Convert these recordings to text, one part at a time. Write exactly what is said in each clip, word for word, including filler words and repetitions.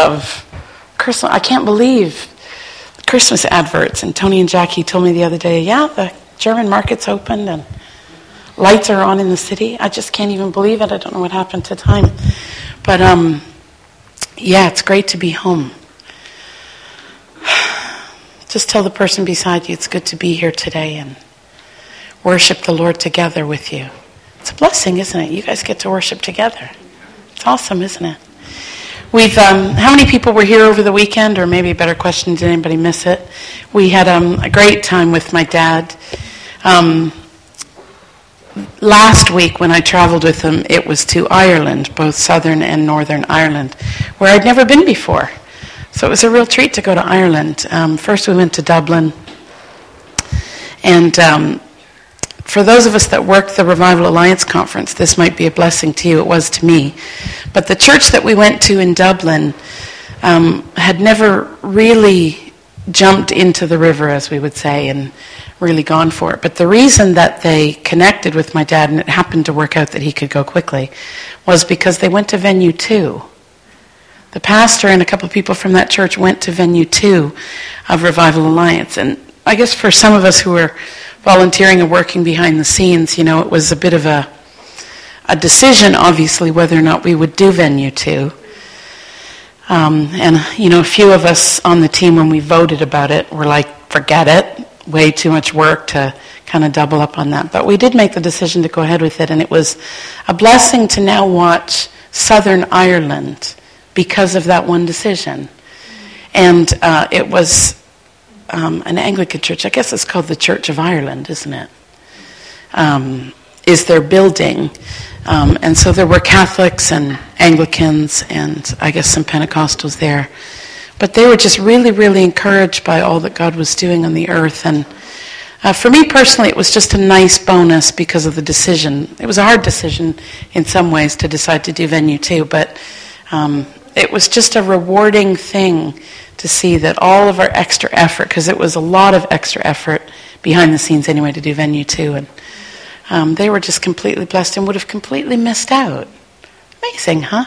love Christmas. I can't believe Christmas adverts. And Tony and Jackie told me the other day, yeah, the German market's opened and lights are on in the city. I just can't even believe it. I don't know what happened to time. But um, yeah, it's great to be home. Just tell the person beside you it's good to be here today and worship the Lord together with you. It's a blessing, isn't it? You guys get to worship together. It's awesome, isn't it? We've, um, how many people were here over the weekend? Or maybe a better question, did anybody miss it? We had um, a great time with my dad. Um, last week when I traveled with him, it was to Ireland, both Southern and Northern Ireland, where I'd never been before. So it was a real treat to go to Ireland. Um, first we went to Dublin. And um, for those of us that worked the Revival Alliance Conference, this might be a blessing to you. It was to me. But the church that we went to in Dublin um, had never really jumped into the river, as we would say, and really gone for it. But the reason that they connected with my dad, and it happened to work out that he could go quickly, was because they went to Venue two. The pastor and a couple of people from that church went to Venue two of Revival Alliance. And I guess for some of us who were volunteering and working behind the scenes, you know, it was a bit of a a decision, obviously, whether or not we would do Venue two. Um, and, you know, a few of us on the team, when we voted about it, were like, forget it, way too much work to kind of double up on that. But we did make the decision to go ahead with it, and it was a blessing to now watch Southern Ireland because of that one decision. And uh, it was um, an Anglican church. I guess it's called the Church of Ireland, isn't it? Um, is their building. Um, and so there were Catholics and Anglicans and I guess some Pentecostals there. But they were just really, really encouraged by all that God was doing on the earth. And uh, for me personally, it was just a nice bonus because of the decision. It was a hard decision in some ways to decide to do Venue two, but um, it was just a rewarding thing to see that all of our extra effort, because it was a lot of extra effort behind the scenes anyway to do Venue two, and um, they were just completely blessed and would have completely missed out. Amazing, huh?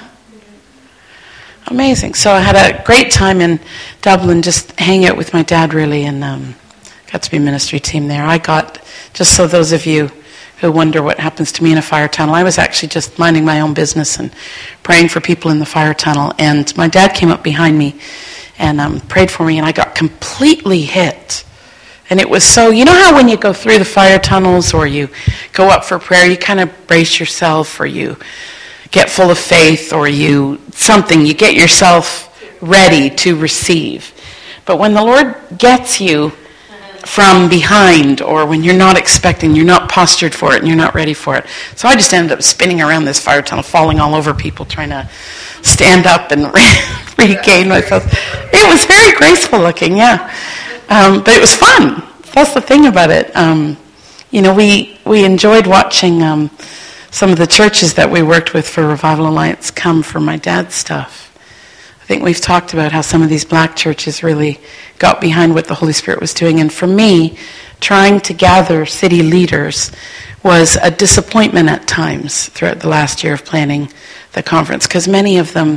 Amazing. So I had a great time in Dublin, just hanging out with my dad really, and um, got to be ministry team there. I got, just so those of you who wonder what happens to me in a fire tunnel, I was actually just minding my own business and praying for people in the fire tunnel, and my dad came up behind me and um, prayed for me, and I got completely hit. And it was so, you know how when you go through the fire tunnels or you go up for prayer, you kind of brace yourself, or you get full of faith, or you, something, you get yourself ready to receive. But when the Lord gets you from behind, or when you're not expecting, you're not postured for it, and you're not ready for it. So I just ended up spinning around this fire tunnel, falling all over people, trying to stand up and regain myself. It was very graceful looking, yeah. Um, but it was fun. That's the thing about it. Um, you know, we, we enjoyed watching um, some of the churches that we worked with for Revival Alliance come for my dad's stuff. I think we've talked about how some of these black churches really got behind what the Holy Spirit was doing. And for me, trying to gather city leaders was a disappointment at times throughout the last year of planning the conference, because many of them,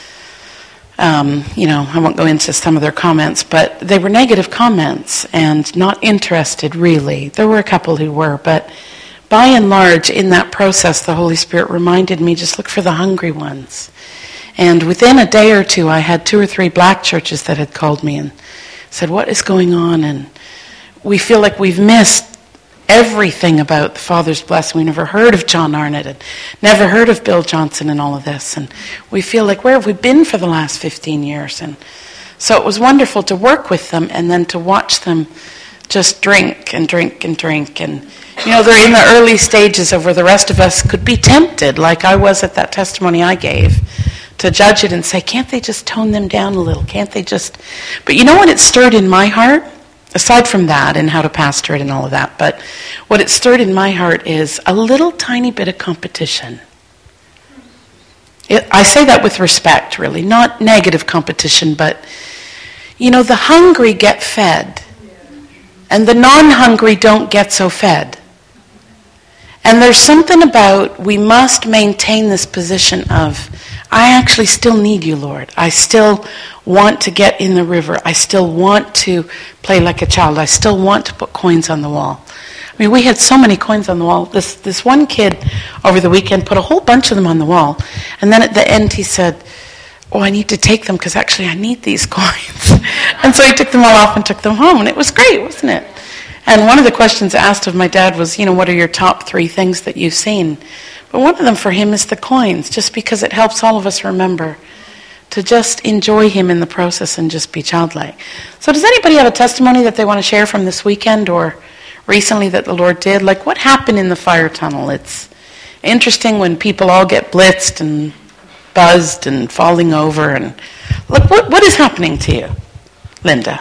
um, you know, I won't go into some of their comments, but they were negative comments and not interested really. There were a couple who were, but by and large, in that process, the Holy Spirit reminded me, just look for the hungry ones. And within a day or two, I had two or three black churches that had called me and said, what is going on? And we feel like we've missed everything about the Father's blessing. We never heard of John Arnott and never heard of Bill Johnson and all of this. And we feel like, where have we been for the last fifteen years? And so it was wonderful to work with them and then to watch them just drink and drink and drink. And, you know, they're in the early stages of where the rest of us could be tempted, like I was at that testimony I gave, to judge it and say, can't they just tone them down a little? Can't they just... But you know what it stirred in my heart? Aside from that and how to pastor it and all of that, but what it stirred in my heart is a little tiny bit of competition. It, I say that with respect, really. Not negative competition, but, you know, the hungry get fed. And the non-hungry don't get so fed. And there's something about, we must maintain this position of, I actually still need you, Lord. I still want to get in the river. I still want to play like a child. I still want to put coins on the wall. I mean, we had so many coins on the wall. This this one kid over the weekend put a whole bunch of them on the wall. And then at the end he said, oh, I need to take them because actually I need these coins. And so he took them all off and took them home. And it was great, wasn't it? And one of the questions asked of my dad was, you know, what are your top three things that you've seen? But one of them for him is the coins, just because it helps all of us remember to just enjoy him in the process and just be childlike. So does anybody have a testimony that they want to share from this weekend or recently that the Lord did? Like, what happened in the fire tunnel? It's interesting when people all get blitzed and buzzed and falling over. And look, what, what is happening to you, Linda?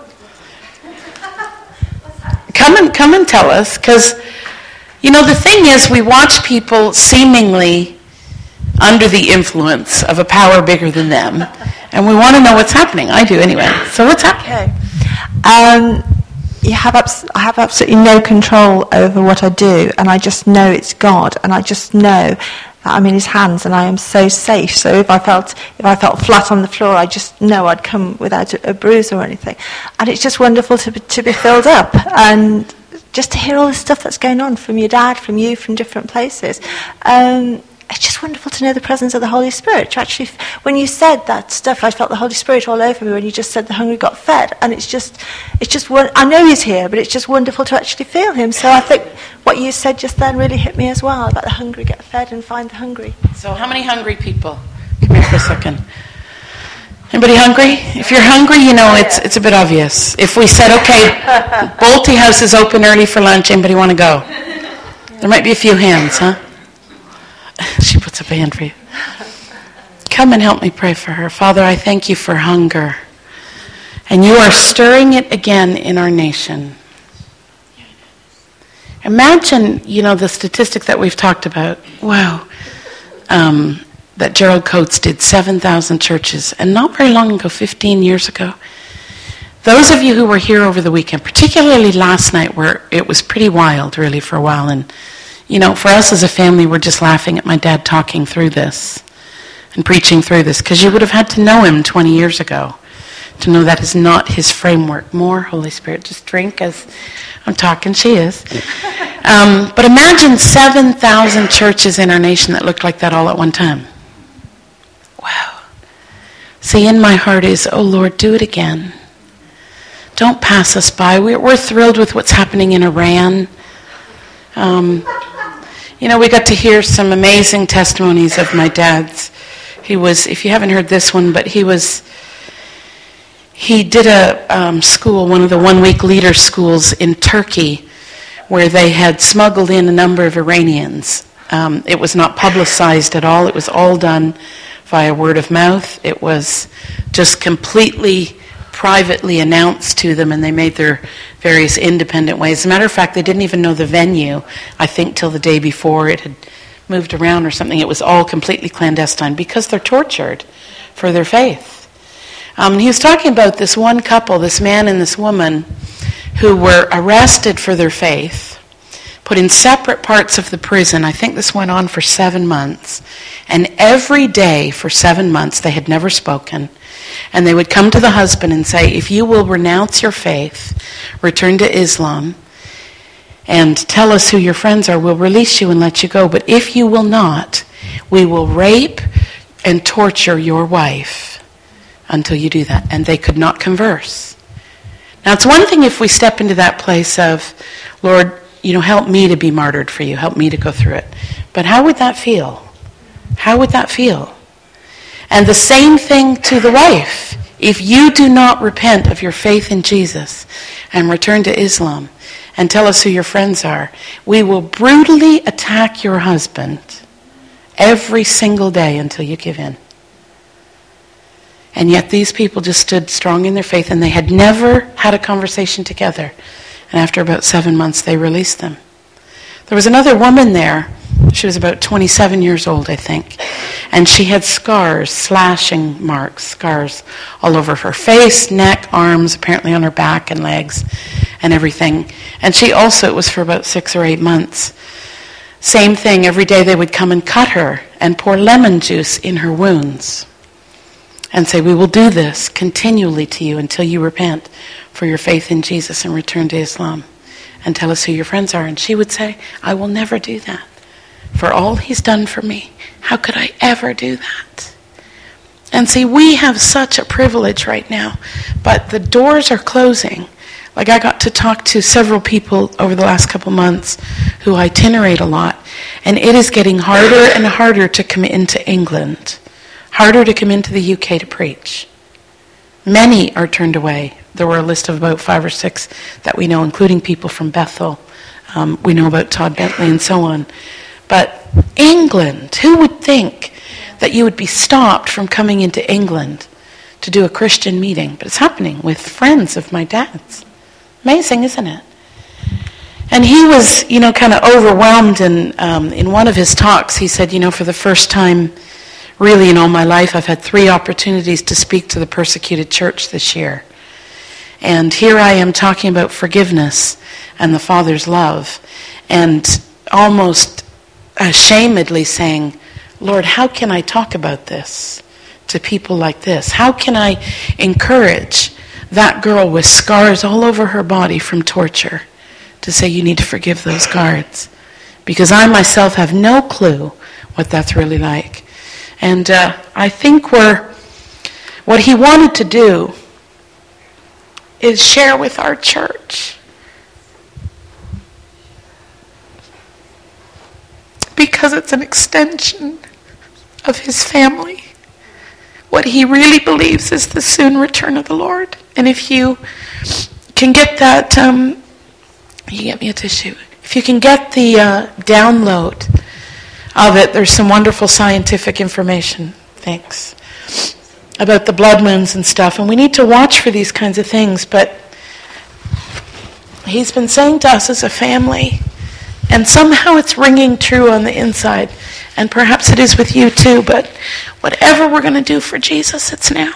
Come and come and tell us, because you know the thing is, we watch people seemingly under the influence of a power bigger than them, and we want to know what's happening. I do anyway. So what's happening? Okay. Um, you have abs- I have absolutely no control over what I do, and I just know it's God, and I just know that I'm in His hands, and I am so safe. So if I felt if I felt flat on the floor, I just know I'd come without a, a bruise or anything. And it's just wonderful to be, to be filled up, and just to hear all the stuff that's going on from your dad, from you, from different places. Um, it's just wonderful to know the presence of the Holy Spirit. To actually, when you said that stuff, I felt the Holy Spirit all over me when you just said the hungry got fed. And it's just, it's just, I know He's here, but it's just wonderful to actually feel Him. So I think what you said just then really hit me as well, about the hungry get fed and find the hungry. So how many hungry people? Come here for a second. Anybody hungry? If you're hungry, you know it's it's a bit obvious. If we said, okay, Bolte House is open early for lunch, anybody want to go? There might be a few hands, huh? She puts up a hand for you. Come and help me pray for her. Father, I thank you for hunger. And you are stirring it again in our nation. Imagine, you know, the statistic that we've talked about. Wow. Um, that Gerald Coates did seven thousand churches. And not very long ago, fifteen years ago. Those of you who were here over the weekend, particularly last night, where it was pretty wild, really, for a while. And, you know, for us as a family, we're just laughing at my dad talking through this and preaching through this, because you would have had to know him twenty years ago to know that is not his framework. More, Holy Spirit, just drink as I'm talking. She is. Um, but imagine seven thousand churches in our nation that looked like that all at one time. Wow. See, in my heart is, oh Lord, do it again. Don't pass us by. We're, we're thrilled with what's happening in Iran. Um, you know, we got to hear some amazing testimonies of my dad's. He was, if you haven't heard this one, but he was, he did a um, school, one of the one-week leader schools in Turkey, where they had smuggled in a number of Iranians. Um, it was not publicized at all. It was all done via word of mouth. It was just completely privately announced to them, and they made their various independent ways. As a matter of fact, they didn't even know the venue, I think, till the day before. It had moved around or something. It was all completely clandestine because they're tortured for their faith. Um, and he was talking about this one couple, this man and this woman, who were arrested for their faith, put in separate parts of the prison. I think this went on for seven months. And every day for seven months they had never spoken. And they would come to the husband and say, if you will renounce your faith, return to Islam, and tell us who your friends are, we'll release you and let you go. But if you will not, we will rape and torture your wife until you do that. And they could not converse. Now, it's one thing if we step into that place of, Lord, you know, help me to be martyred for you. Help me to go through it. But how would that feel? How would that feel? And the same thing to the wife. If you do not repent of your faith in Jesus and return to Islam and tell us who your friends are, we will brutally attack your husband every single day until you give in. And yet these people just stood strong in their faith, and they had never had a conversation together. And after about seven months, they released them. There was another woman there. She was about twenty-seven years old, I think. And she had scars, slashing marks, scars all over her face, neck, arms, apparently on her back and legs and everything. And she also, it was for about six or eight months. Same thing, every day they would come and cut her and pour lemon juice in her wounds and say, we will do this continually to you until you repent for your faith in Jesus and return to Islam, and tell us who your friends are. And she would say, I will never do that. For all he's done for me, how could I ever do that? And see, we have such a privilege right now, but the doors are closing. Like, I got to talk to several people over the last couple months who itinerate a lot, and it is getting harder and harder to come into England, harder to come into the U K to preach. Many are turned away. There were a list of about five or six that we know, including people from Bethel. Um, we know about Todd Bentley and so on. But England, who would think that you would be stopped from coming into England to do a Christian meeting? But it's happening with friends of my dad's. Amazing, isn't it? And he was, you know, kind of overwhelmed. And um, in one of his talks, he said, you know, for the first time, really in all my life, I've had three opportunities to speak to the persecuted church this year. And here I am talking about forgiveness and the Father's love, and almost ashamedly saying, Lord, how can I talk about this to people like this? How can I encourage that girl with scars all over her body from torture to say, you need to forgive those guards? Because I myself have no clue what that's really like. And uh, I think we're, what he wanted to do is share with our church. Because it's an extension of his family. What he really believes is the soon return of the Lord. And if you can get that, um, you get me a tissue. If you can get the uh, download of it, there's some wonderful scientific information. Thanks. About the blood moons and stuff. And we need to watch for these kinds of things. But he's been saying to us as a family, and somehow it's ringing true on the inside. And perhaps it is with you too. But whatever we're going to do for Jesus, it's now.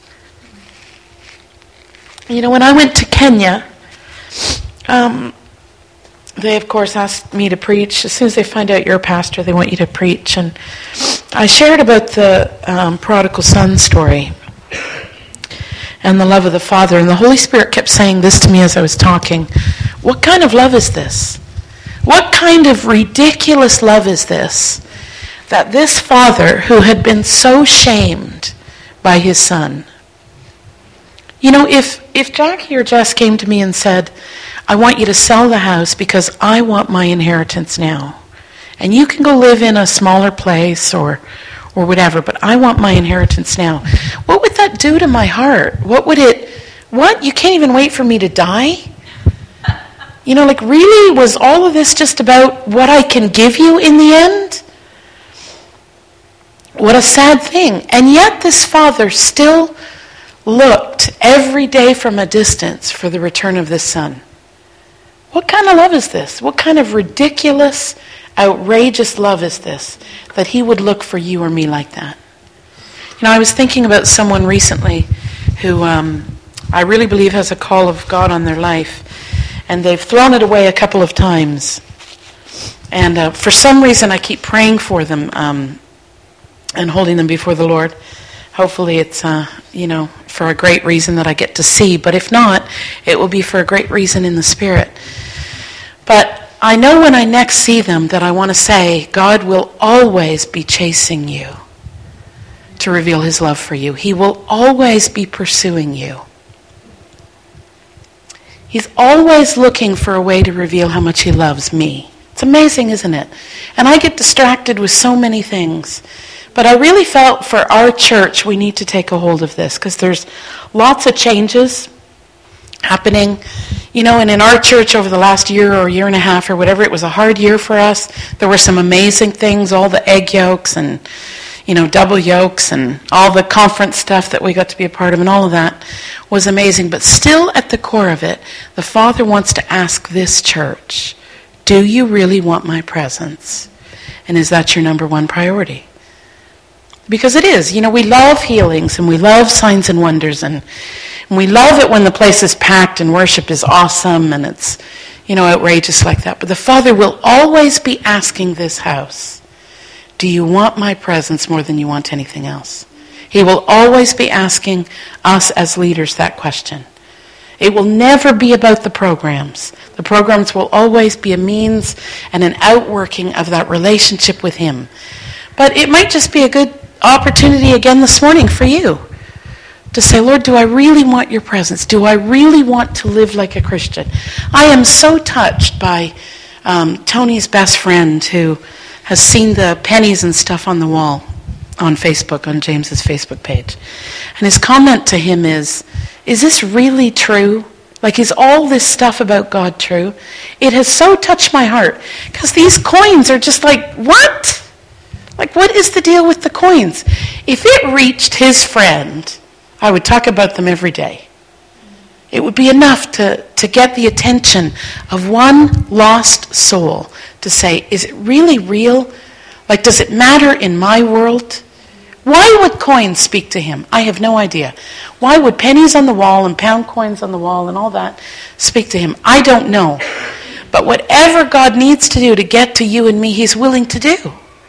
You know, when I went to Kenya, um, they, of course, asked me to preach. As soon as they find out you're a pastor, they want you to preach. And I shared about the um, prodigal son story and the love of the Father. And the Holy Spirit kept saying this to me as I was talking. What kind of love is this? What kind of ridiculous love is this? That this father, who had been so shamed by his son, you know, if, if Jackie or Jess came to me and said, I want you to sell the house because I want my inheritance now, and you can go live in a smaller place or or whatever, but I want my inheritance now, what would that do to my heart? What would it, what? You can't even wait for me to die? You know, like, really, was all of this just about what I can give you in the end? What a sad thing. And yet this father still looked every day from a distance for the return of this son. What kind of love is this? What kind of ridiculous, outrageous love is this, that he would look for you or me like that? You know, I was thinking about someone recently who um, I really believe has a call of God on their life. And they've thrown it away a couple of times. And uh, for some reason, I keep praying for them um, and holding them before the Lord. Hopefully it's, uh, you know, for a great reason that I get to see. But if not, it will be for a great reason in the Spirit. But I know when I next see them that I want to say, God will always be chasing you to reveal his love for you. He will always be pursuing you. He's always looking for a way to reveal how much he loves me. It's amazing, isn't it? And I get distracted with so many things. But I really felt for our church we need to take a hold of this, because there's lots of changes happening. You know, and in our church over the last year or year and a half or whatever, it was a hard year for us. There were some amazing things, all the egg yolks and, you know, double yolks and all the conference stuff that we got to be a part of, and all of that was amazing. But still at the core of it, the Father wants to ask this church, do you really want my presence? And is that your number one priority? Because it is. You know, we love healings and we love signs and wonders, and, and we love it when the place is packed and worship is awesome and it's, you know, outrageous like that. But the Father will always be asking this house, do you want my presence more than you want anything else? He will always be asking us as leaders that question. It will never be about the programs. The programs will always be a means and an outworking of that relationship with him. But it might just be a good opportunity again this morning for you to say, Lord, do I really want your presence? Do I really want to live like a Christian? I am so touched by um, Tony's best friend who has seen the pennies and stuff on the wall on Facebook, on James's Facebook page. And his comment to him is, is this really true? Like, is all this stuff about God true? It has so touched my heart, because these coins are just like, what? Like, what is the deal with the coins? If it reached his friend, I would talk about them every day. It would be enough to, to get the attention of one lost soul to say, is it really real? Like, does it matter in my world? Why would coins speak to him? I have no idea. Why would pennies on the wall and pound coins on the wall and all that speak to him? I don't know. But whatever God needs to do to get to you and me, he's willing to do.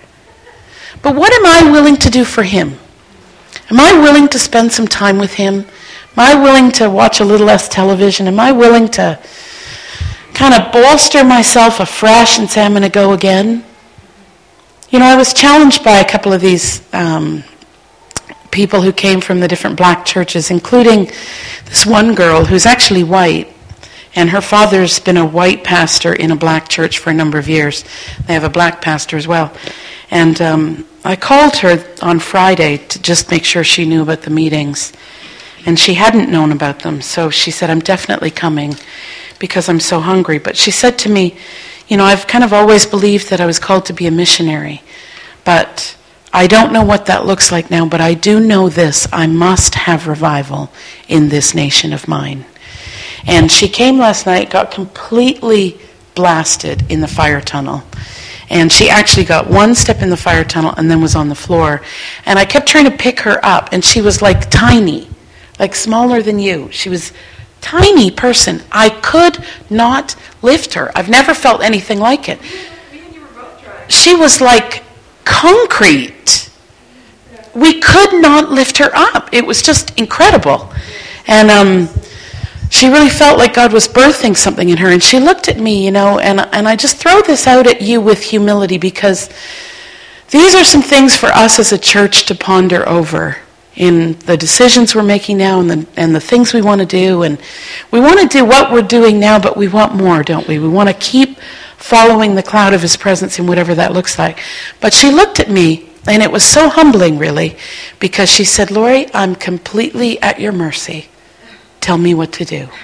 But what am I willing to do for him? Am I willing to spend some time with him? Am I willing to watch a little less television? Am I willing to kind of bolster myself afresh and say, I'm going to go again? You know, I was challenged by a couple of these um, people who came from the different black churches, including this one girl who's actually white, and her father's been a white pastor in a black church for a number of years. They have a black pastor as well. And um, I called her on Friday to just make sure she knew about the meetings, and she hadn't known about them. So she said, I'm definitely coming because I'm so hungry. But she said to me, you know, I've kind of always believed that I was called to be a missionary, but I don't know what that looks like now, but I do know this: I must have revival in this nation of mine. And she came last night, got completely blasted in the fire tunnel. And she actually got one step in the fire tunnel and then was on the floor. And I kept trying to pick her up, and she was like tiny, like smaller than you. She was tiny person. I could not lift her. I've never felt anything like it. She was like concrete. We could not lift her up. It was just incredible. And um, she really felt like God was birthing something in her. And she looked at me, you know, and, and I just throw this out at you with humility, because these are some things for us as a church to ponder over in the decisions we're making now, and the, and the things we want to do. And we want to do what we're doing now, but we want more, don't we? We want to keep following the cloud of his presence in whatever that looks like. But she looked at me, and it was so humbling, really, because she said, Lori, I'm completely at your mercy. Tell me what to do.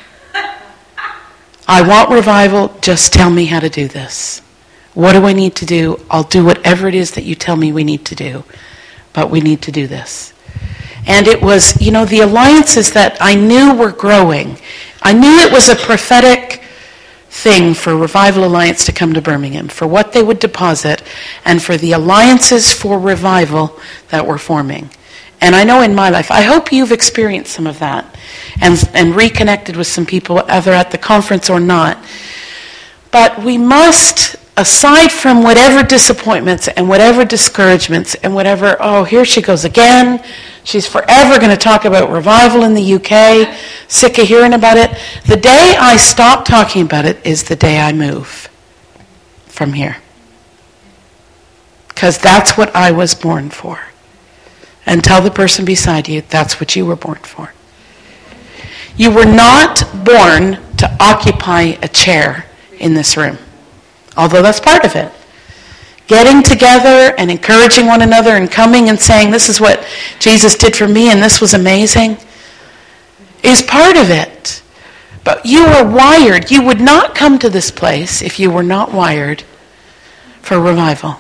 I want revival. Just tell me how to do this. What do I need to do? I'll do whatever it is that you tell me we need to do. But we need to do this. And it was, you know, the alliances that I knew were growing. I knew it was a prophetic thing for Revival Alliance to come to Birmingham, for what they would deposit, and for the alliances for revival that were forming. And I know in my life, I hope you've experienced some of that and, and reconnected with some people, either at the conference or not. But we must, aside from whatever disappointments and whatever discouragements and whatever, oh, here she goes again, she's forever going to talk about revival in the U K, sick of hearing about it. The day I stop talking about it is the day I move from here. Because that's what I was born for. And tell the person beside you, that's what you were born for. You were not born to occupy a chair in this room, although that's part of it. Getting together and encouraging one another and coming and saying, this is what Jesus did for me and this was amazing, is part of it. But you are wired. You would not come to this place if you were not wired for revival.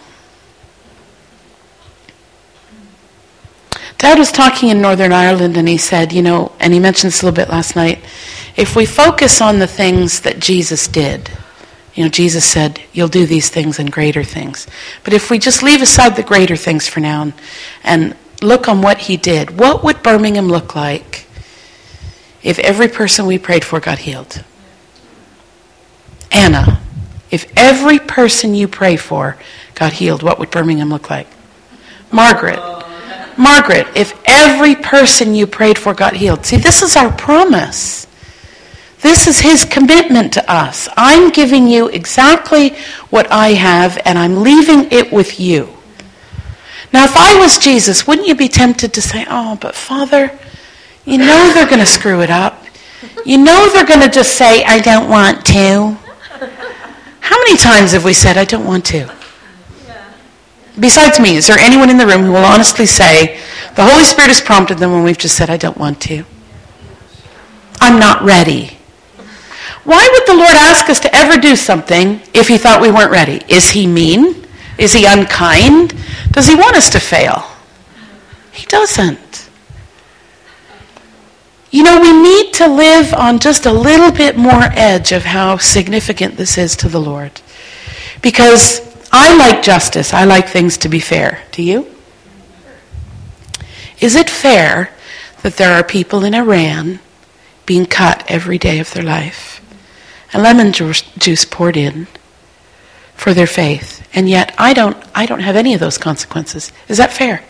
Dad was talking in Northern Ireland, and he said, you know, and he mentioned this a little bit last night, if we focus on the things that Jesus did, you know, Jesus said, you'll do these things and greater things. But if we just leave aside the greater things for now and, and look on what he did, what would Birmingham look like if every person we prayed for got healed? Anna, if every person you pray for got healed, what would Birmingham look like? Margaret. Margaret, if every person you prayed for got healed. See, this is our promise. This is his commitment to us. I'm giving you exactly what I have, and I'm leaving it with you. Now, if I was Jesus, wouldn't you be tempted to say, oh, but Father, you know they're going to screw it up. You know they're going to just say, I don't want to. How many times have we said, I don't want to? Besides me, is there anyone in the room who will honestly say, the Holy Spirit has prompted them when we've just said, I don't want to? I'm not ready. Why would the Lord ask us to ever do something if he thought we weren't ready? Is he mean? Is he unkind? Does he want us to fail? He doesn't. You know, we need to live on just a little bit more edge of how significant this is to the Lord. Because I like justice. I like things to be fair. Do you? Is it fair that there are people in Iran being cut every day of their life and lemon juice poured in for their faith, and yet I don't I don't have any of those consequences? Is that fair?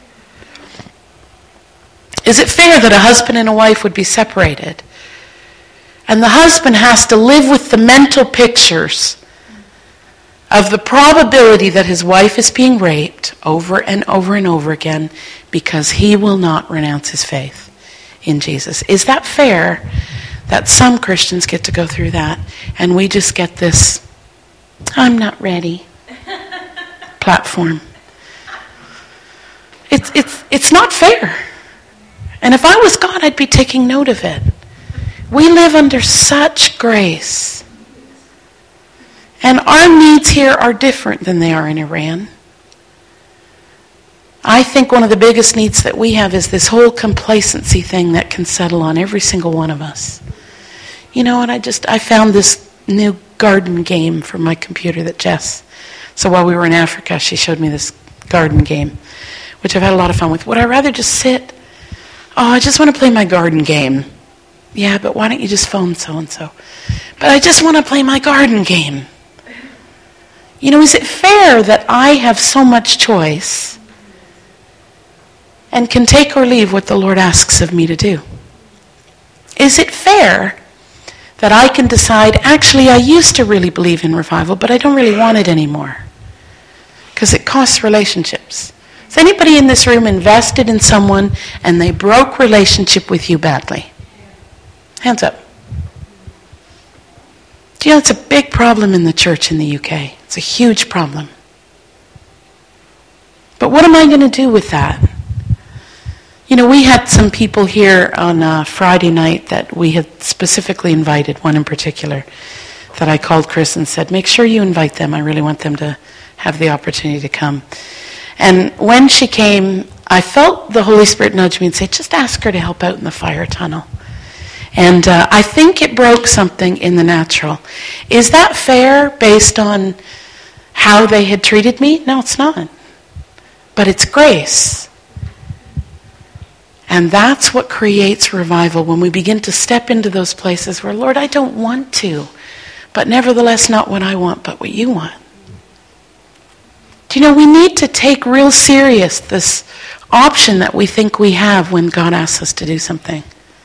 Is it fair that a husband and a wife would be separated and the husband has to live with the mental pictures of the probability that his wife is being raped over and over and over again because he will not renounce his faith in Jesus? Is that fair that some Christians get to go through that and we just get this, I'm not ready platform? It's, it's, it's not fair. And if I was God, I'd be taking note of it. We live under such grace. And our needs here are different than they are in Iran. I think one of the biggest needs that we have is this whole complacency thing that can settle on every single one of us. You know what, I just, I found this new garden game for my computer that Jess, so while we were in Africa, she showed me this garden game, which I've had a lot of fun with. Would I rather just sit? Oh, I just want to play my garden game. Yeah, but why don't you just phone so-and-so? But I just want to play my garden game. You know, is it fair that I have so much choice and can take or leave what the Lord asks of me to do? Is it fair that I can decide, actually, I used to really believe in revival, but I don't really want it anymore because it costs relationships? Has anybody in this room invested in someone and they broke relationship with you badly? Hands up. Do you know it's a big problem in the church in the U K? It's a huge problem. But what am I going to do with that? You know, we had some people here on uh, Friday night that we had specifically invited, one in particular, that I called Chris and said, make sure you invite them. I really want them to have the opportunity to come. And when she came, I felt the Holy Spirit nudge me and say, just ask her to help out in the fire tunnel. And uh, I think it broke something in the natural. Is that fair based on how they had treated me? No, it's not. But it's grace. And that's what creates revival, when we begin to step into those places where, Lord, I don't want to, but nevertheless not what I want, but what you want. Do you know, we need to take real serious this option that we think we have when God asks us to do something.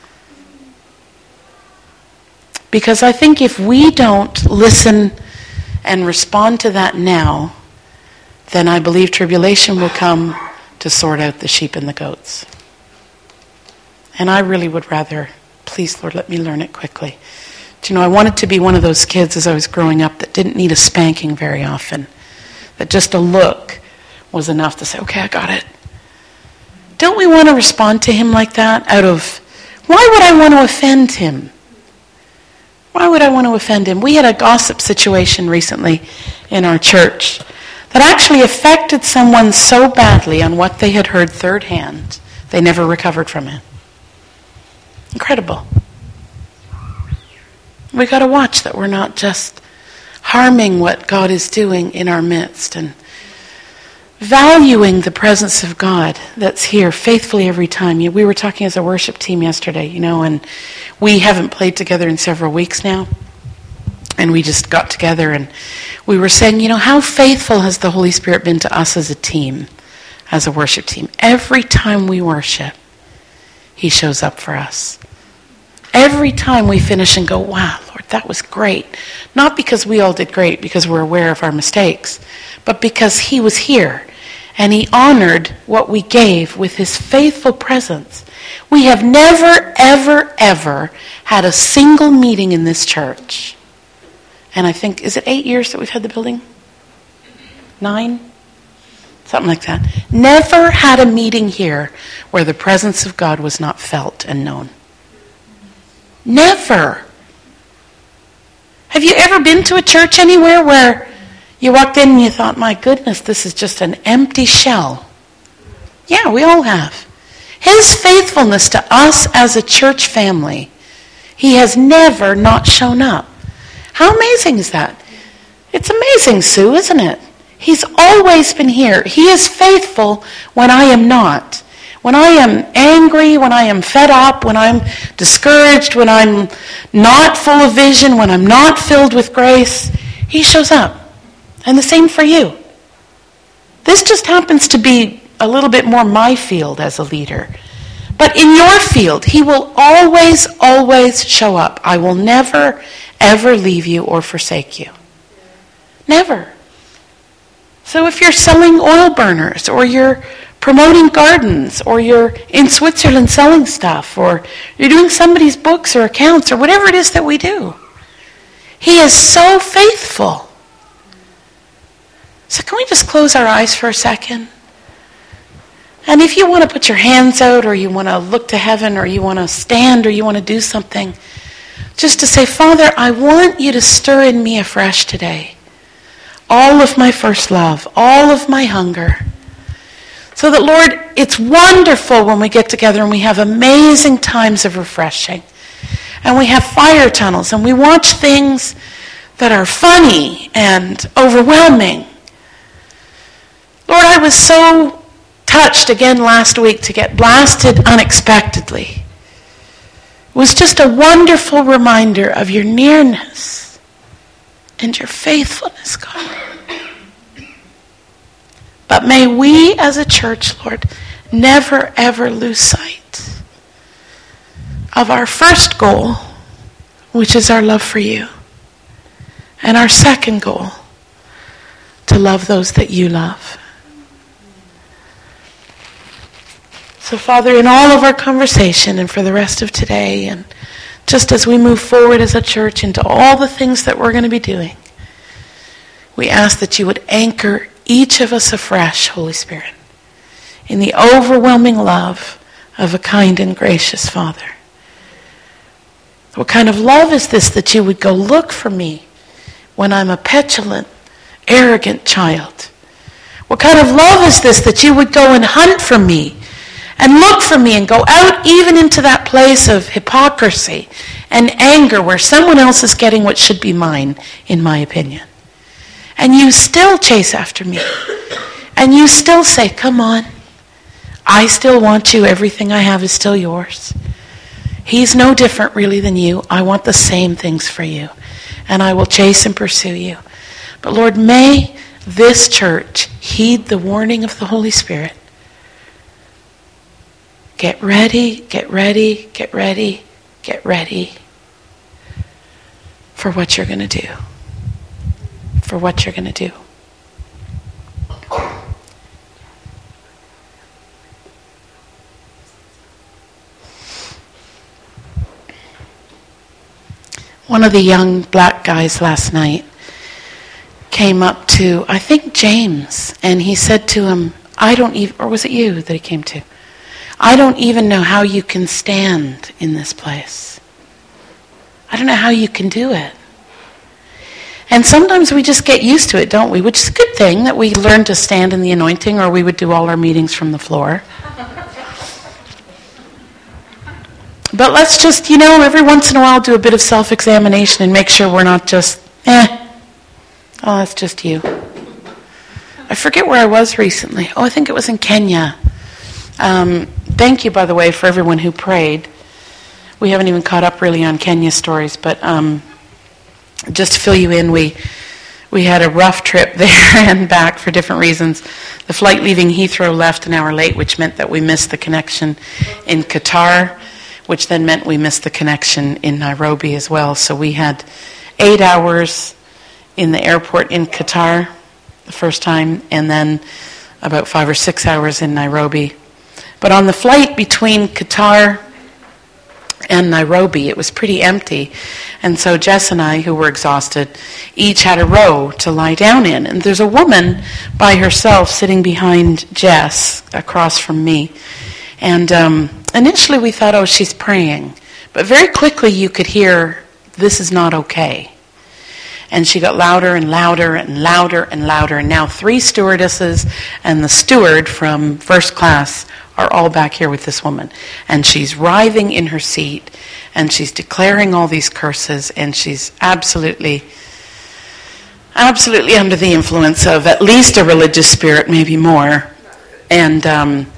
Because I think if we don't listen and respond to that now, then I believe tribulation will come to sort out the sheep and the goats. And I really would rather, please, Lord, let me learn it quickly. Do you know, I wanted to be one of those kids as I was growing up that didn't need a spanking very often. That just a look was enough to say, okay, I got it. Don't we want to respond to him like that out of, why would I want to offend him? Why would I want to offend him? We had a gossip situation recently in our church that actually affected someone so badly on what they had heard third hand, they never recovered from it. Incredible. We got to watch that we're not just harming what God is doing in our midst and valuing the presence of God that's here faithfully every time. We were talking as a worship team yesterday, you know, and we haven't played together in several weeks now. and we just got together and we were saying, you know, how faithful has the Holy Spirit been to us as a team, as a worship team? Every time we worship, he shows up for us. Every time we finish and go, wow, Lord, that was great. Not because we all did great, because we're aware of our mistakes, but because he was here and he honored what we gave with his faithful presence. We have never, ever, ever had a single meeting in this church. And I think, is it eight years that we've had the building? Nine? Something like that. Never had a meeting here where the presence of God was not felt and known. Never. Have you ever been to a church anywhere where you walked in and you thought, my goodness, this is just an empty shell? Yeah, we all have. His faithfulness to us as a church family, he has never not shown up. How amazing is that? It's amazing, Sue, isn't it? He's always been here. He is faithful when I am not. When I am angry, when I am fed up, when I'm discouraged, when I'm not full of vision, when I'm not filled with grace, he shows up. And the same for you. This just happens to be a little bit more my field as a leader. But in your field, he will always, always show up. I will never, ever leave you or forsake you. Never. So if you're selling oil burners, or you're promoting gardens, or you're in Switzerland selling stuff, or you're doing somebody's books or accounts, or whatever it is that we do, he is so faithful. So can we just close our eyes for a second? And if you want to put your hands out, or you want to look to heaven, or you want to stand, or you want to do something, just to say, Father, I want you to stir in me afresh today all of my first love, all of my hunger. So that, Lord, it's wonderful when we get together and we have amazing times of refreshing. And we have fire tunnels and we watch things that are funny and overwhelming. Lord, I was so touched again last week to get blasted unexpectedly. It was just a wonderful reminder of your nearness and your faithfulness, God. But may we as a church, Lord, never ever lose sight of our first goal, which is our love for you, and our second goal, to love those that you love. So, Father, in all of our conversation and for the rest of today, and just as we move forward as a church into all the things that we're going to be doing, we ask that you would anchor each of us afresh, Holy Spirit, in the overwhelming love of a kind and gracious Father. What kind of love is this that you would go look for me when I'm a petulant, arrogant child? What kind of love is this that you would go and hunt for me and look for me and go out even into that place of hypocrisy and anger where someone else is getting what should be mine, in my opinion? And you still chase after me. And you still say, come on. I still want you. Everything I have is still yours. He's no different really than you. I want the same things for you. And I will chase and pursue you. But Lord, may this church heed the warning of the Holy Spirit. Get ready, get ready, get ready, get ready for what you're going to do. For what you're going to do. One of the young black guys last night came up to, I think, James, and he said to him, I don't even, or was it you that he came to? I don't even know how you can stand in this place. I don't know how you can do it. And sometimes we just get used to it, don't we? Which is a good thing that we learn to stand in the anointing, or we would do all our meetings from the floor. But let's just, you know, every once in a while do a bit of self-examination and make sure we're not just, eh, oh, that's just you. I forget where I was recently. Oh, I think it was in Kenya. Um, thank you, by the way, for everyone who prayed. We haven't even caught up really on Kenya stories, but um, just to fill you in, we we had a rough trip there and back for different reasons. The flight leaving Heathrow left an hour late, which meant that we missed the connection in Qatar, which then meant we missed the connection in Nairobi as well. So we had eight hours in the airport in Qatar the first time, and then about five or six hours in Nairobi. But on the flight between Qatar and Nairobi, it was pretty empty. And so Jess and I, who were exhausted, each had a row to lie down in. And there's a woman by herself sitting behind Jess, across from me. And um, initially we thought, oh, she's praying. But very quickly you could hear, this is not okay. And she got louder and louder and louder and louder. And now three stewardesses and the steward from first class are all back here with this woman. And she's writhing in her seat, and she's declaring all these curses, and she's absolutely, absolutely under the influence of at least a religious spirit, maybe more. And um,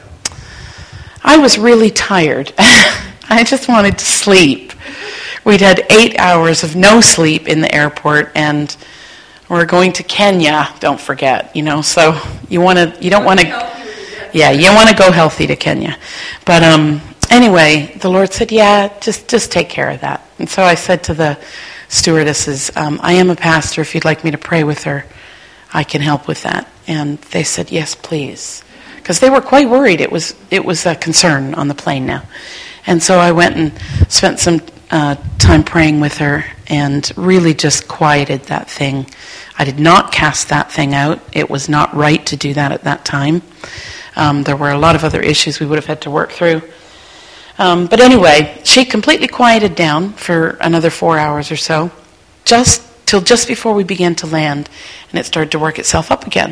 I was really tired. I just wanted to sleep. We'd had eight hours of no sleep in the airport, and we're going to Kenya, don't forget, you know, so you want to, you don't want to... Yeah, you want to go healthy to Kenya. But um, anyway, the Lord said, yeah, just just take care of that. And so I said to the stewardesses, um, I am a pastor. If you'd like me to pray with her, I can help with that. And they said, yes, please. Because they were quite worried. It was it was a concern on the plane now. And so I went and spent some uh, time praying with her and really just quieted that thing. I did not cast that thing out. It was not right to do that at that time. Um, there were a lot of other issues we would have had to work through. Um, but anyway, she completely quieted down for another four hours or so, just till just before we began to land, and it started to work itself up again.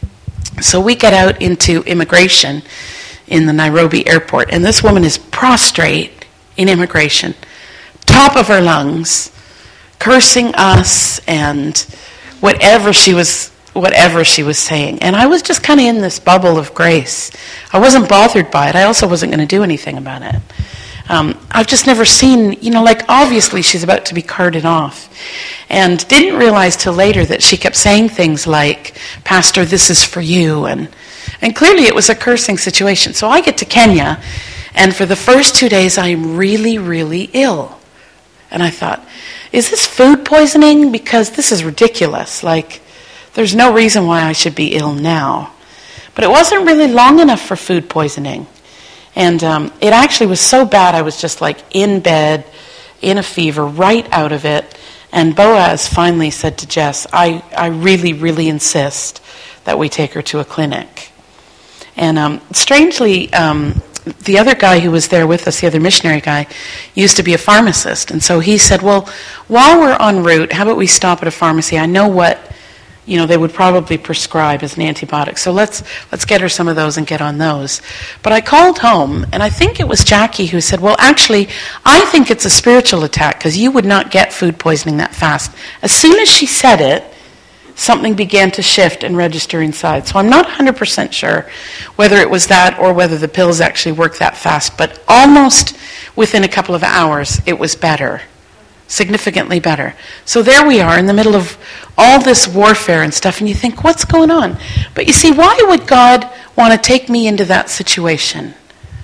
So we get out into immigration in the Nairobi airport, and this woman is prostrate in immigration, top of her lungs, cursing us and whatever she was whatever she was saying. And I was just kind of in this bubble of grace. I wasn't bothered by it. I also wasn't going to do anything about it. Um, I've just never seen, you know, like obviously she's about to be carted off. And didn't realize till later that she kept saying things like, Pastor, this is for you. And, and clearly it was a cursing situation. So I get to Kenya, and for the first two days I'm really, really ill. And I thought, is this food poisoning? Because this is ridiculous. Like, there's no reason why I should be ill now. But it wasn't really long enough for food poisoning. And um, it actually was so bad I was just like in bed, in a fever, right out of it. And Boaz finally said to Jess, I, I really, really insist that we take her to a clinic. And um, strangely, um, the other guy who was there with us, the other missionary guy, used to be a pharmacist. And so he said, well, while we're en route, how about we stop at a pharmacy? I know what you know, they would probably prescribe as an antibiotic. So let's let's get her some of those and get on those. But I called home, and I think it was Jackie who said, well, actually, I think it's a spiritual attack because you would not get food poisoning that fast. As soon as she said it, something began to shift and register inside. So I'm not one hundred percent sure whether it was that or whether the pills actually work that fast. But almost within a couple of hours, it was better. Significantly better. So there we are in the middle of all this warfare and stuff, and you think, what's going on? But you see, why would God want to take me into that situation?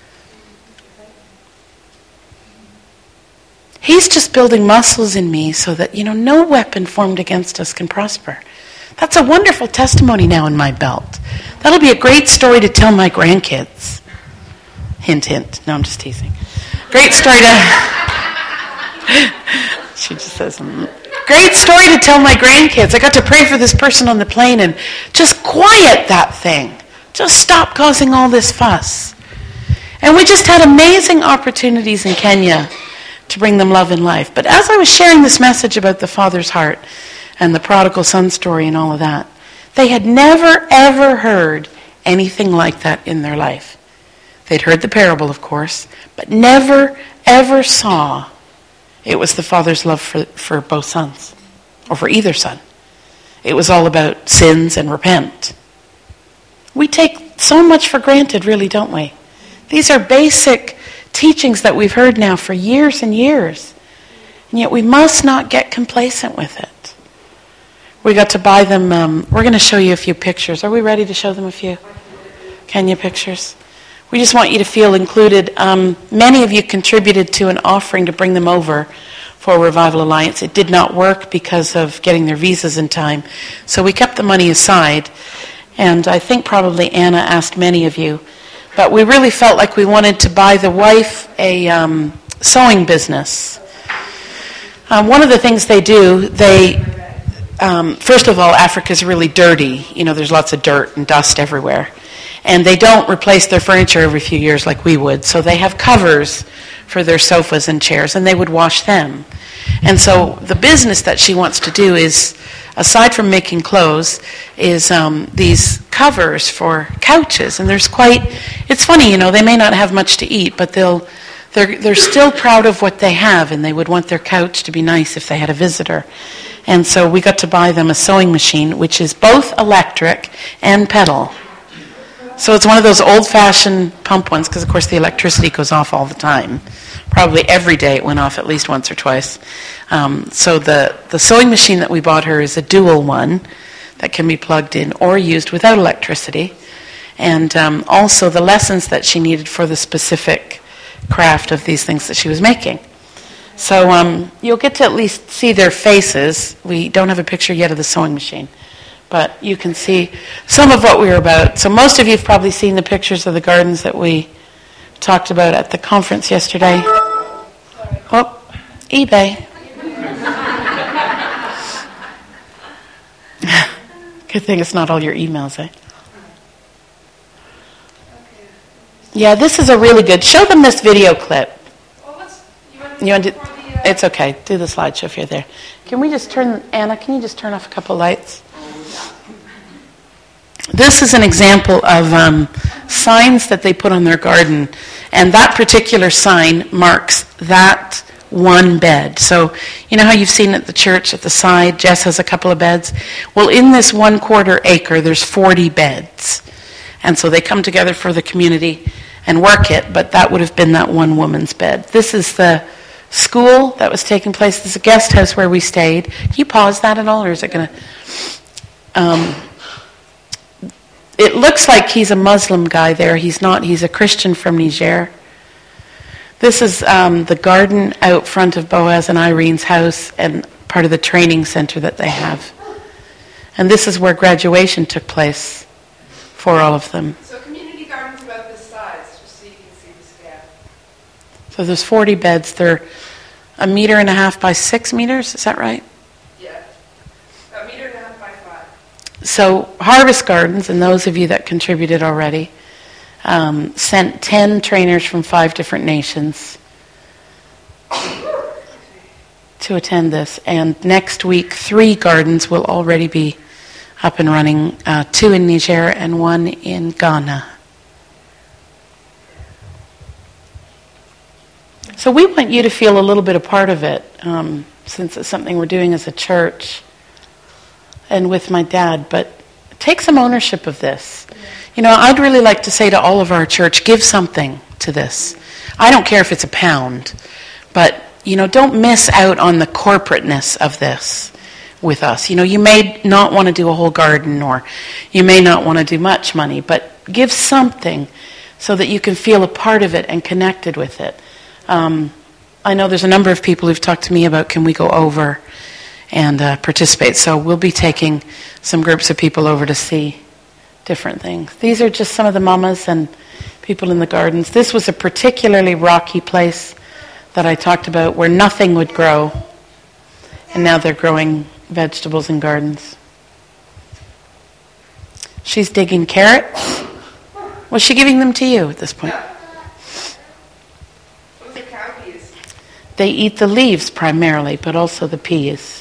He's just building muscles in me so that, you know, no weapon formed against us can prosper. That's a wonderful testimony now in my belt. That'll be a great story to tell my grandkids. Hint, hint. No, I'm just teasing. Great story to... She just says, mm. Great story to tell my grandkids. I got to pray for this person on the plane and just quiet that thing. Just stop causing all this fuss. And we just had amazing opportunities in Kenya to bring them love and life. But as I was sharing this message about the Father's heart and the prodigal son story and all of that, they had never, ever heard anything like that in their life. They'd heard the parable, of course, but never, ever saw it was the Father's love for, for both sons, or for either son. It was all about sins and repent. We take so much for granted, really, don't we? These are basic teachings that we've heard now for years and years. And yet we must not get complacent with it. We got to buy them. Um, we're going to show you a few pictures. Are we ready to show them a few Kenya pictures? We just want you to feel included. Um, many of you contributed to an offering to bring them over for Revival Alliance. It did not work because of getting their visas in time. So we kept the money aside. And I think probably Anna asked many of you. But we really felt like we wanted to buy the wife a um, sewing business. Um, one of the things they do, they, um, first of all, Africa's really dirty. You know, there's lots of dirt and dust everywhere. And they don't replace their furniture every few years like we would. So they have covers for their sofas and chairs, and they would wash them. And so the business that she wants to do is, aside from making clothes, is um, these covers for couches. And there's quite, it's funny, you know, they may not have much to eat, but they'll, they're, they're still proud of what they have, and they would want their couch to be nice if they had a visitor. And so we got to buy them a sewing machine, which is both electric and pedal. So it's one of those old-fashioned pump ones, because, of course, the electricity goes off all the time. Probably every day it went off at least once or twice. Um, so the, the sewing machine that we bought her is a dual one that can be plugged in or used without electricity. And um, also the lessons that she needed for the specific craft of these things that she was making. So um, you'll get to at least see their faces. We don't have a picture yet of the sewing machine, but you can see some of what we were about. So most of you have probably seen the pictures of the gardens that we talked about at the conference yesterday. Oh, eBay. Good thing it's not all your emails, eh? Yeah, this is a really good. Show them this video clip. You want to? It's okay. Do the slideshow if you're there. Can we just turn, Anna? Can you just turn off a couple lights? This is an example of um, signs that they put on their garden, and that particular sign marks that one bed. So you know how you've seen at the church at the side, Jess has a couple of beds? Well, in this one quarter acre, there's forty beds. And so they come together for the community and work it, but that would have been that one woman's bed. This is the school that was taking place. This is a guest house where we stayed. Can you pause that at all, or is it going to... Um, It looks like he's a Muslim guy there. He's not. He's a Christian from Niger. This is um, the garden out front of Boaz and Irene's house and part of the training center that they have. And this is where graduation took place for all of them. So community gardens about this size, just so you can see the scale. So there's forty beds. They're a meter and a half by six meters. Is that right? Yeah. A meter and a half by five. So Harvest Gardens, and those of you that contributed already, um, sent ten trainers from five different nations to attend this. And next week, three gardens will already be up and running, uh, two in Niger and one in Ghana. So we want you to feel a little bit a part of it, um, since it's something we're doing as a church and with my dad, but take some ownership of this. You know, I'd really like to say to all of our church, give something to this. I don't care if it's a pound, but, you know, don't miss out on the corporateness of this with us. You know, you may not want to do a whole garden, or you may not want to do much money, but give something so that you can feel a part of it and connected with it. Um, I know there's a number of people who've talked to me about, can we go over and uh, participate. So we'll be taking some groups of people over to see different things. These are just some of the mamas and people in the gardens. This was a particularly rocky place that I talked about where nothing would grow. And now they're growing vegetables and gardens. She's digging carrots. Was she giving them to you at this point? Those are cow peas. They eat the leaves primarily, but also the peas.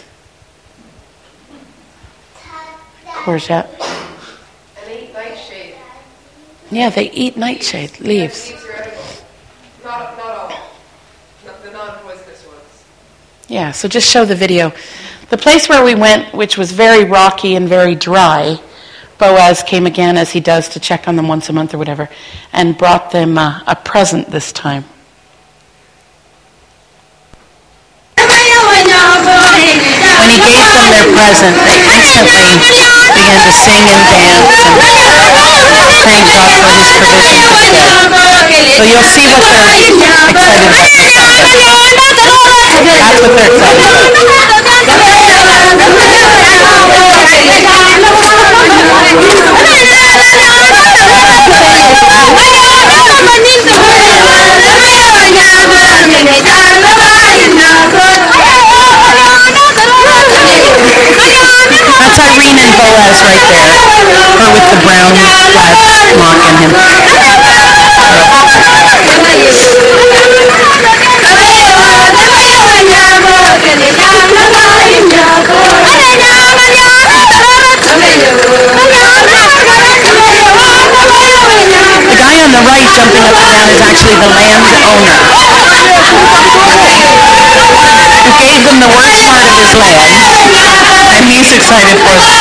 Courgette. And eat nightshade. Yeah, they eat nightshade leaves. Yeah, the leaves are edible. Not, not all. Not the non-poisonous ones. Yeah, so just show the video. The place where we went, which was very rocky and very dry, Boaz came again, as he does, to check on them once a month or whatever, and brought them uh, a present this time. Everybody them their present, they instantly began to sing and dance and thank God for his provision for the day. So you'll see what they're excited about next Sunday. That's what they're excited That's Irene and Boaz right there. Her with the brown plaid smock on him. The guy on the right jumping up and down is actually the landowner, who gave them the worst part of his land, and he's excited for them.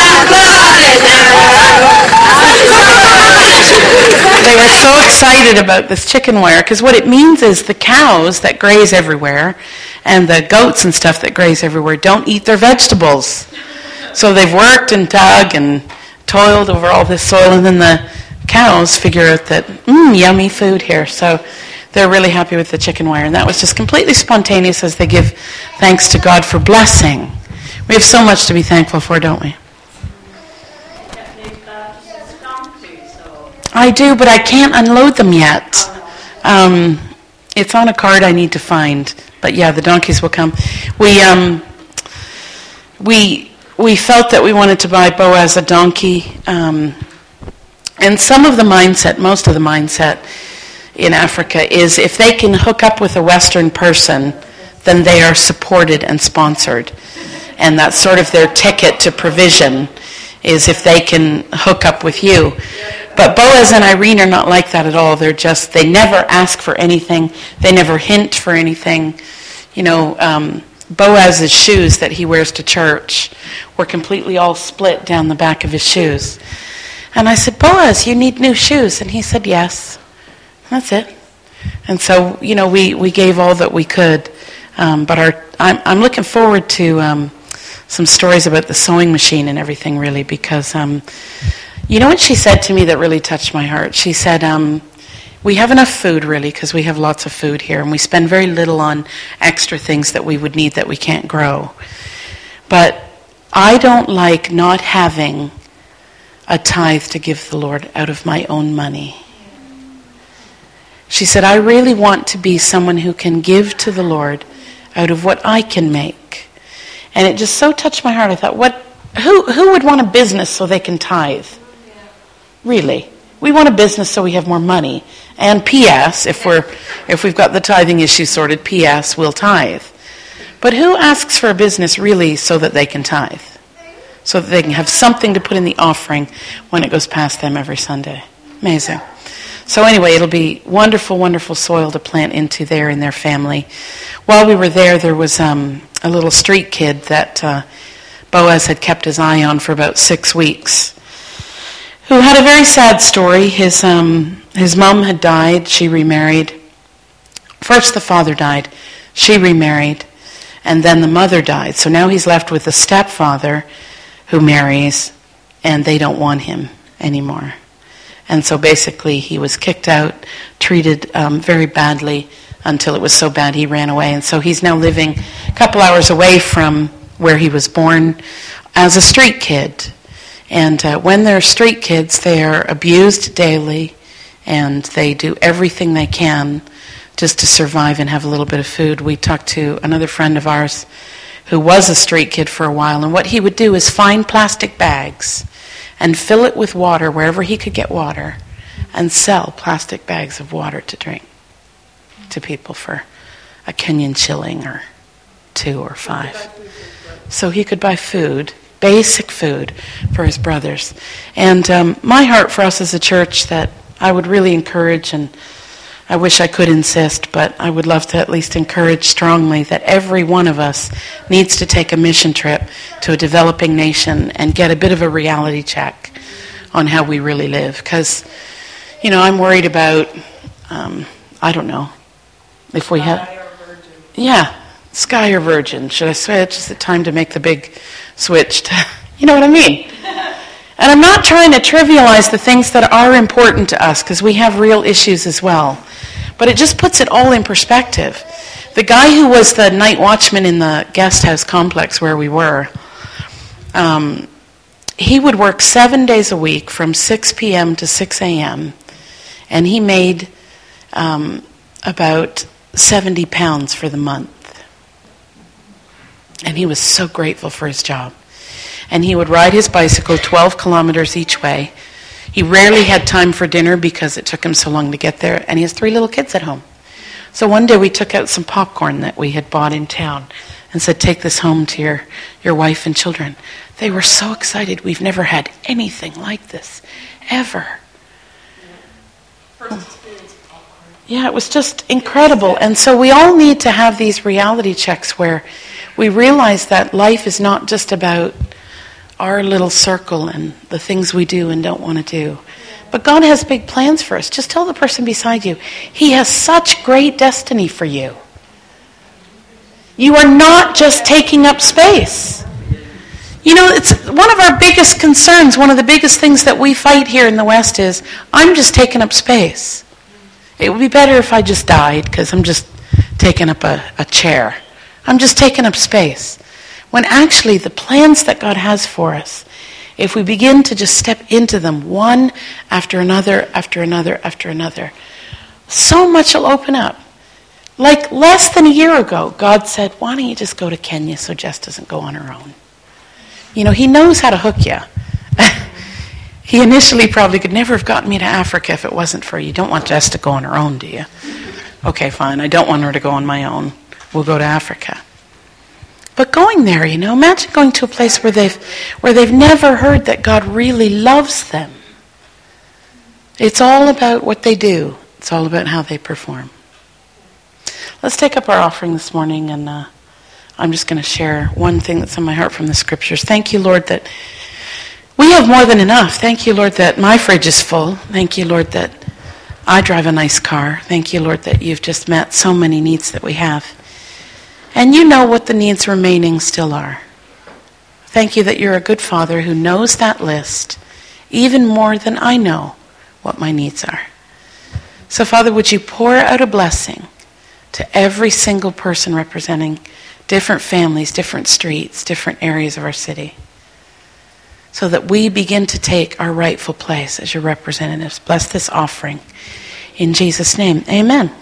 They were so excited about this chicken wire, because what it means is the cows that graze everywhere and the goats and stuff that graze everywhere don't eat their vegetables. So they've worked and dug and toiled over all this soil, and then the cows figure out that, mmm, yummy food here. So they're really happy with the chicken wire. And that was just completely spontaneous as they give thanks to God for blessing. We have so much to be thankful for, don't we? I do, but I can't unload them yet. Um, it's on a card I need to find. But yeah, the donkeys will come. We um, we we felt that we wanted to buy Boaz a donkey. Um, and some of the mindset, most of the mindset in Africa is if they can hook up with a Western person, then they are supported and sponsored. And that's sort of their ticket to provision, is if they can hook up with you. But Boaz and Irene are not like that at all. They're just, they never ask for anything. They never hint for anything. You know, um, Boaz's shoes that he wears to church were completely all split down the back of his shoes. And I said, Boaz, you need new shoes. And he said, yes. That's it. And so, you know, we, we gave all that we could. Um, but our I'm, I'm looking forward to um, some stories about the sewing machine and everything, really, because um, you know what she said to me that really touched my heart? She said, um, we have enough food, really, because we have lots of food here, and we spend very little on extra things that we would need that we can't grow. But I don't like not having a tithe to give the Lord out of my own money. She said, I really want to be someone who can give to the Lord out of what I can make. And it just so touched my heart. I thought, what? Who who would want a business so they can tithe? Really? We want a business so we have more money. And P S, if we're if we've got the tithing issue sorted, P S, we'll tithe. But who asks for a business really so that they can tithe? So that they can have something to put in the offering when it goes past them every Sunday. Amazing. So anyway, it'll be wonderful, wonderful soil to plant into there in their family. While we were there, there was um, a little street kid that uh, Boaz had kept his eye on for about six weeks, who had a very sad story. His um, his mom had died. She remarried. First the father died. She remarried. And then the mother died. So now he's left with a stepfather who marries, and they don't want him anymore. And so basically he was kicked out, treated um, very badly until it was so bad he ran away. And so he's now living a couple hours away from where he was born as a street kid. And uh, when they're street kids, they are abused daily, and they do everything they can just to survive and have a little bit of food. We talked to another friend of ours who was a street kid for a while, and what he would do is find plastic bags and fill it with water wherever he could get water, and sell plastic bags of water to drink to people for a Kenyan shilling or two or five. So he could buy food, basic food, for his brothers. And um, my heart for us as a church, that I would really encourage, and I wish I could insist, but I would love to at least encourage strongly that every one of us needs to take a mission trip to a developing nation and get a bit of a reality check on how we really live. Because, you know, I'm worried about, um, I don't know, if we have... Yeah, Sky or Virgin? Should I switch? Is it time to make the big switch to, you know what I mean? And I'm not trying to trivialize the things that are important to us, because we have real issues as well. But it just puts it all in perspective. The guy who was the night watchman in the guest house complex where we were, um, he would work seven days a week from six p.m. to six a.m. And he made um, about seventy pounds for the month. And he was so grateful for his job. And he would ride his bicycle twelve kilometers each way. He rarely had time for dinner because it took him so long to get there. And he has three little kids at home. So one day we took out some popcorn that we had bought in town and said, take this home to your, your wife and children. They were so excited. We've never had anything like this, ever. First experience of popcorn. Yeah, it was just incredible. And so we all need to have these reality checks where we realize that life is not just about our little circle and the things we do and don't want to do. But God has big plans for us. Just tell the person beside you, He has such great destiny for you. You are not just taking up space. You know, it's one of our biggest concerns, one of the biggest things that we fight here in the West is, I'm just taking up space. It would be better if I just died, because I'm just taking up a, a chair. I'm just taking up space. When actually the plans that God has for us, if we begin to just step into them one after another, after another, after another, so much will open up. Like less than a year ago, God said, why don't you just go to Kenya so Jess doesn't go on her own? You know, He knows how to hook you. He initially probably could never have gotten me to Africa if it wasn't for you. You don't want Jess to go on her own, do you? Okay, fine. I don't want her to go on my own. We'll go to Africa. But going there, you know, imagine going to a place where they've where they've never heard that God really loves them. It's all about what they do. It's all about how they perform. Let's take up our offering this morning, and uh, I'm just going to share one thing that's on my heart from the Scriptures. Thank you, Lord, that we have more than enough. Thank you, Lord, that my fridge is full. Thank you, Lord, that I drive a nice car. Thank you, Lord, that you've just met so many needs that we have. And you know what the needs remaining still are. Thank you that you're a good Father who knows that list even more than I know what my needs are. So, Father, would you pour out a blessing to every single person representing different families, different streets, different areas of our city, so that we begin to take our rightful place as your representatives. Bless this offering. In Jesus' name, amen.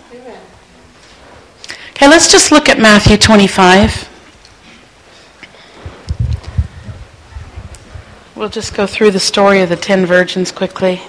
Okay, let's just look at Matthew twenty-five. We'll just go through the story of the ten virgins quickly.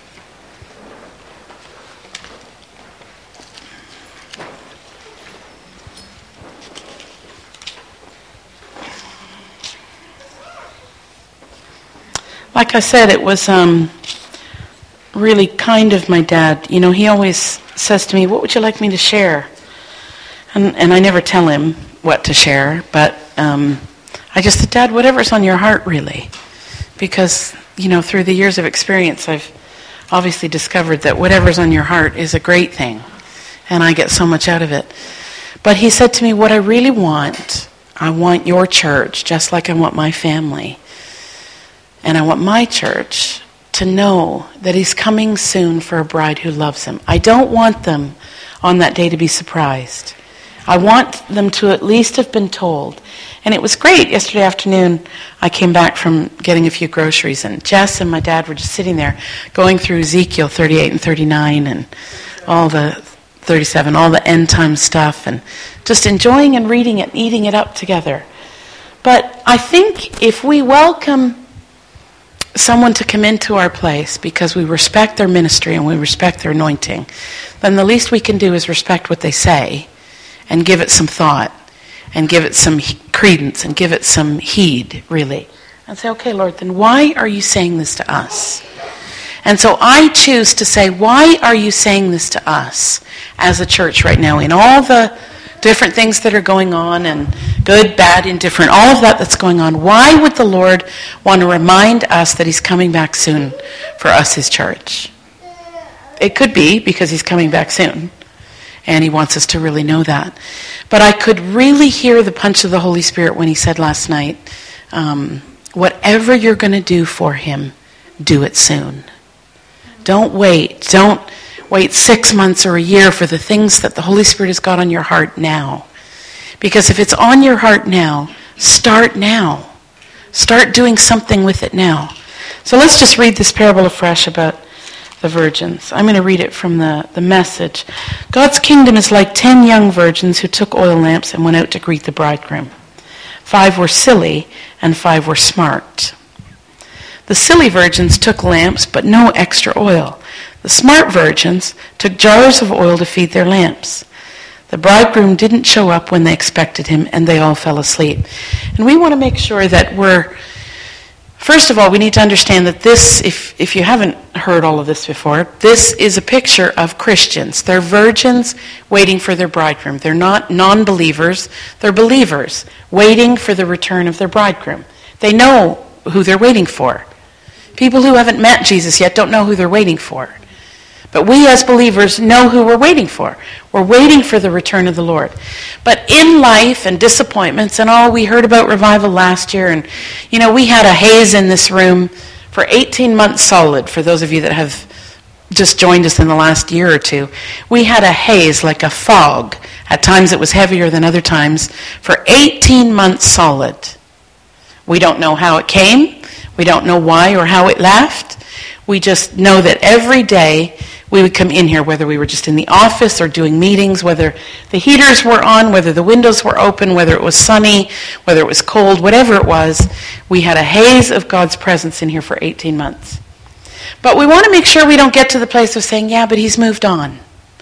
Like I said, it was um, really kind of my dad. You know, he always says to me, what would you like me to share? And, and I never tell him what to share, but um, I just said, Dad, whatever's on your heart, really. Because, you know, through the years of experience, I've obviously discovered that whatever's on your heart is a great thing, and I get so much out of it. But he said to me, what I really want, I want your church, just like I want my family. And I want my church to know that He's coming soon for a bride who loves Him. I don't want them on that day to be surprised. I want them to at least have been told. And it was great. Yesterday afternoon, I came back from getting a few groceries, and Jess and my dad were just sitting there going through Ezekiel thirty-eight and thirty-nine and all the thirty-seven, all the end time stuff, and just enjoying and reading it, eating it up together. But I think if we welcome someone to come into our place because we respect their ministry and we respect their anointing, then the least we can do is respect what they say and give it some thought and give it some credence and give it some heed, really. And say, okay, Lord, then why are you saying this to us? And so I choose to say, why are you saying this to us as a church right now in all the different things that are going on and good, bad, indifferent, all of that that's going on? Why would the Lord want to remind us that He's coming back soon for us, His church? It could be because He's coming back soon. And he wants us to really know that. But I could really hear the punch of the Holy Spirit when he said last night, um, whatever you're going to do for him, do it soon. Don't wait. Don't wait six months or a year for the things that the Holy Spirit has got on your heart now. Because if it's on your heart now, start now. Start doing something with it now. So let's just read this parable afresh about the virgins. I'm going to read it from the, the Message. God's kingdom is like ten young virgins who took oil lamps and went out to greet the bridegroom. Five were silly and five were smart. The silly virgins took lamps but no extra oil. The smart virgins took jars of oil to feed their lamps. The bridegroom didn't show up when they expected him, and they all fell asleep. And we want to make sure that we're, first of all, we need to understand that this, if, if you haven't heard all of this before, this is a picture of Christians. They're virgins waiting for their bridegroom. They're not non-believers. They're believers waiting for the return of their bridegroom. They know who they're waiting for. People who haven't met Jesus yet don't know who they're waiting for. But we as believers know who we're waiting for. We're waiting for the return of the Lord. But in life and disappointments and all, we heard about revival last year. And, you know, we had a haze in this room for eighteen months solid, for those of you that have just joined us in the last year or two. We had a haze, like a fog. At times it was heavier than other times. For eighteen months solid. We don't know how it came. We don't know why or how it left. We just know that every day we would come in here, whether we were just in the office or doing meetings, whether the heaters were on, whether the windows were open, whether it was sunny, whether it was cold, whatever it was, we had a haze of God's presence in here for eighteen months. But we want to make sure we don't get to the place of saying, yeah, but he's moved on.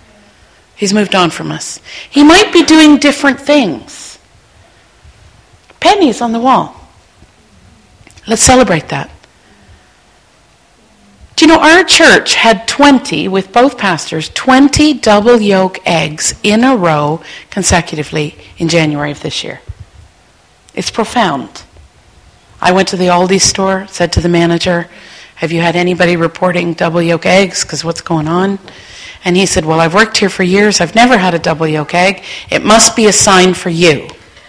He's moved on from us. He might be doing different things. Pennies on the wall. Let's celebrate that. Do you know, our church had twenty, with both pastors, twenty double yolk eggs in a row consecutively in January of this year. It's profound. I went to the Aldi store, said to the manager, have you had anybody reporting double yolk eggs? Because what's going on? And he said, well, I've worked here for years. I've never had a double yolk egg. It must be a sign for you.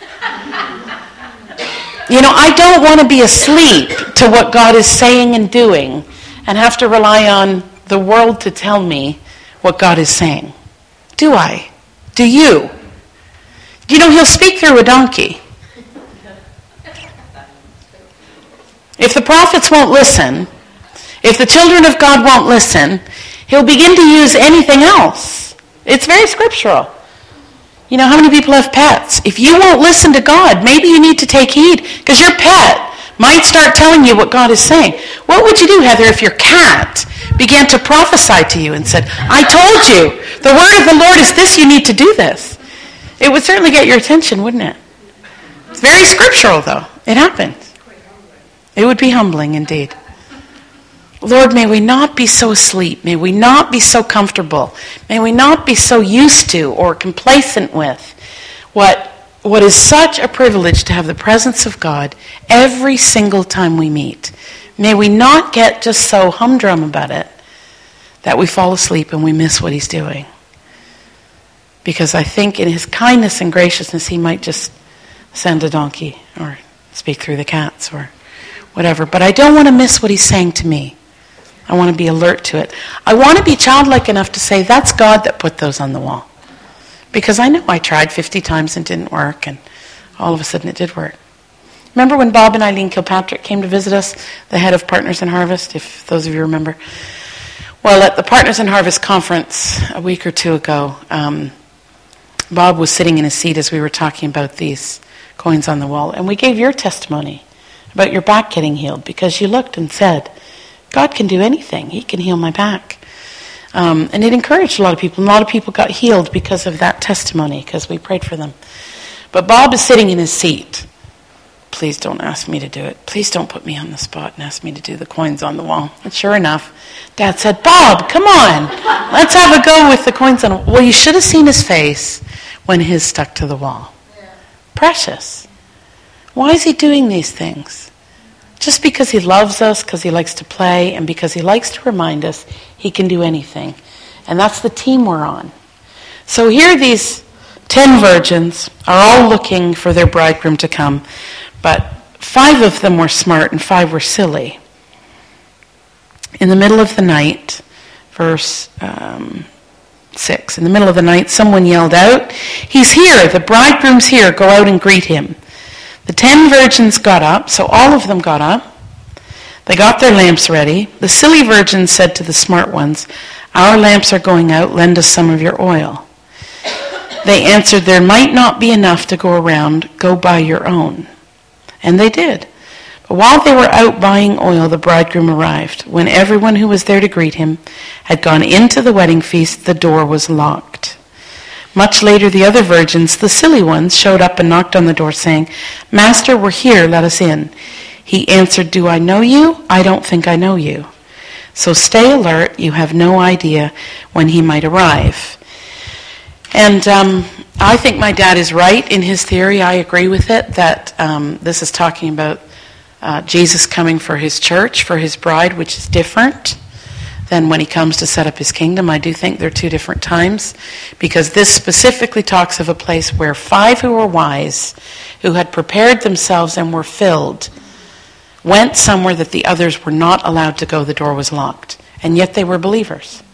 You know, I don't want to be asleep to what God is saying and doing and have to rely on the world to tell me what God is saying. Do I? Do you? You know, he'll speak through a donkey. If the prophets won't listen, if the children of God won't listen, he'll begin to use anything else. It's very scriptural. You know, how many people have pets? If you won't listen to God, maybe you need to take heed, because your pet might start telling you what God is saying. What would you do, Heather, if your cat began to prophesy to you and said, I told you, the word of the Lord is this, you need to do this? It would certainly get your attention, wouldn't it? It's very scriptural, though. It happened. It would be humbling indeed. Lord, may we not be so asleep. May we not be so comfortable. May we not be so used to or complacent with what, what is such a privilege to have the presence of God every single time we meet. May we not get just so humdrum about it that we fall asleep and we miss what he's doing. Because I think in his kindness and graciousness, he might just send a donkey or speak through the cats or whatever. But I don't want to miss what he's saying to me. I want to be alert to it. I want to be childlike enough to say, that's God that put those on the wall. Because I know I tried fifty times and didn't work, and all of a sudden it did work. Remember when Bob and Eileen Kilpatrick came to visit us, the head of Partners in Harvest, if those of you remember? Well, at the Partners in Harvest conference a week or two ago, um, Bob was sitting in his seat as we were talking about these coins on the wall, and we gave your testimony about your back getting healed, because you looked and said, God can do anything. He can heal my back. Um, and it encouraged a lot of people. And a lot of people got healed because of that testimony, because we prayed for them. But Bob is sitting in his seat. Please don't ask me to do it. Please don't put me on the spot and ask me to do the coins on the wall. And sure enough, Dad said, Bob, come on. Let's have a go with the coins on the wall. Well, you should have seen his face when his stuck to the wall. Yeah. Precious. Why is he doing these things? Just because he loves us, because he likes to play, and because he likes to remind us he can do anything. And that's the team we're on. So here these ten virgins are all looking for their bridegroom to come, but five of them were smart and five were silly. In the middle of the night, verse um, six, in the middle of the night, someone yelled out, "He's here, the bridegroom's here, go out and greet him." The ten virgins got up, so all of them got up. They got their lamps ready. The silly virgins said to the smart ones, "Our lamps are going out, lend us some of your oil." They answered, "There might not be enough to go around, go buy your own." And they did. But while they were out buying oil, the bridegroom arrived. When everyone who was there to greet him had gone into the wedding feast, the door was locked. Much later, the other virgins, the silly ones, showed up and knocked on the door, saying, "Master, we're here, let us in." He answered, "Do I know you? I don't think I know you. So stay alert, you have no idea when he might arrive." And um, I think my dad is right in his theory. I agree with it, that um, this is talking about uh, Jesus coming for his church, for his bride, which is different than when he comes to set up his kingdom. I do think they're two different times, because this specifically talks of a place where five who were wise, who had prepared themselves and were filled, went somewhere that the others were not allowed to go. The door was locked. And yet they were believers.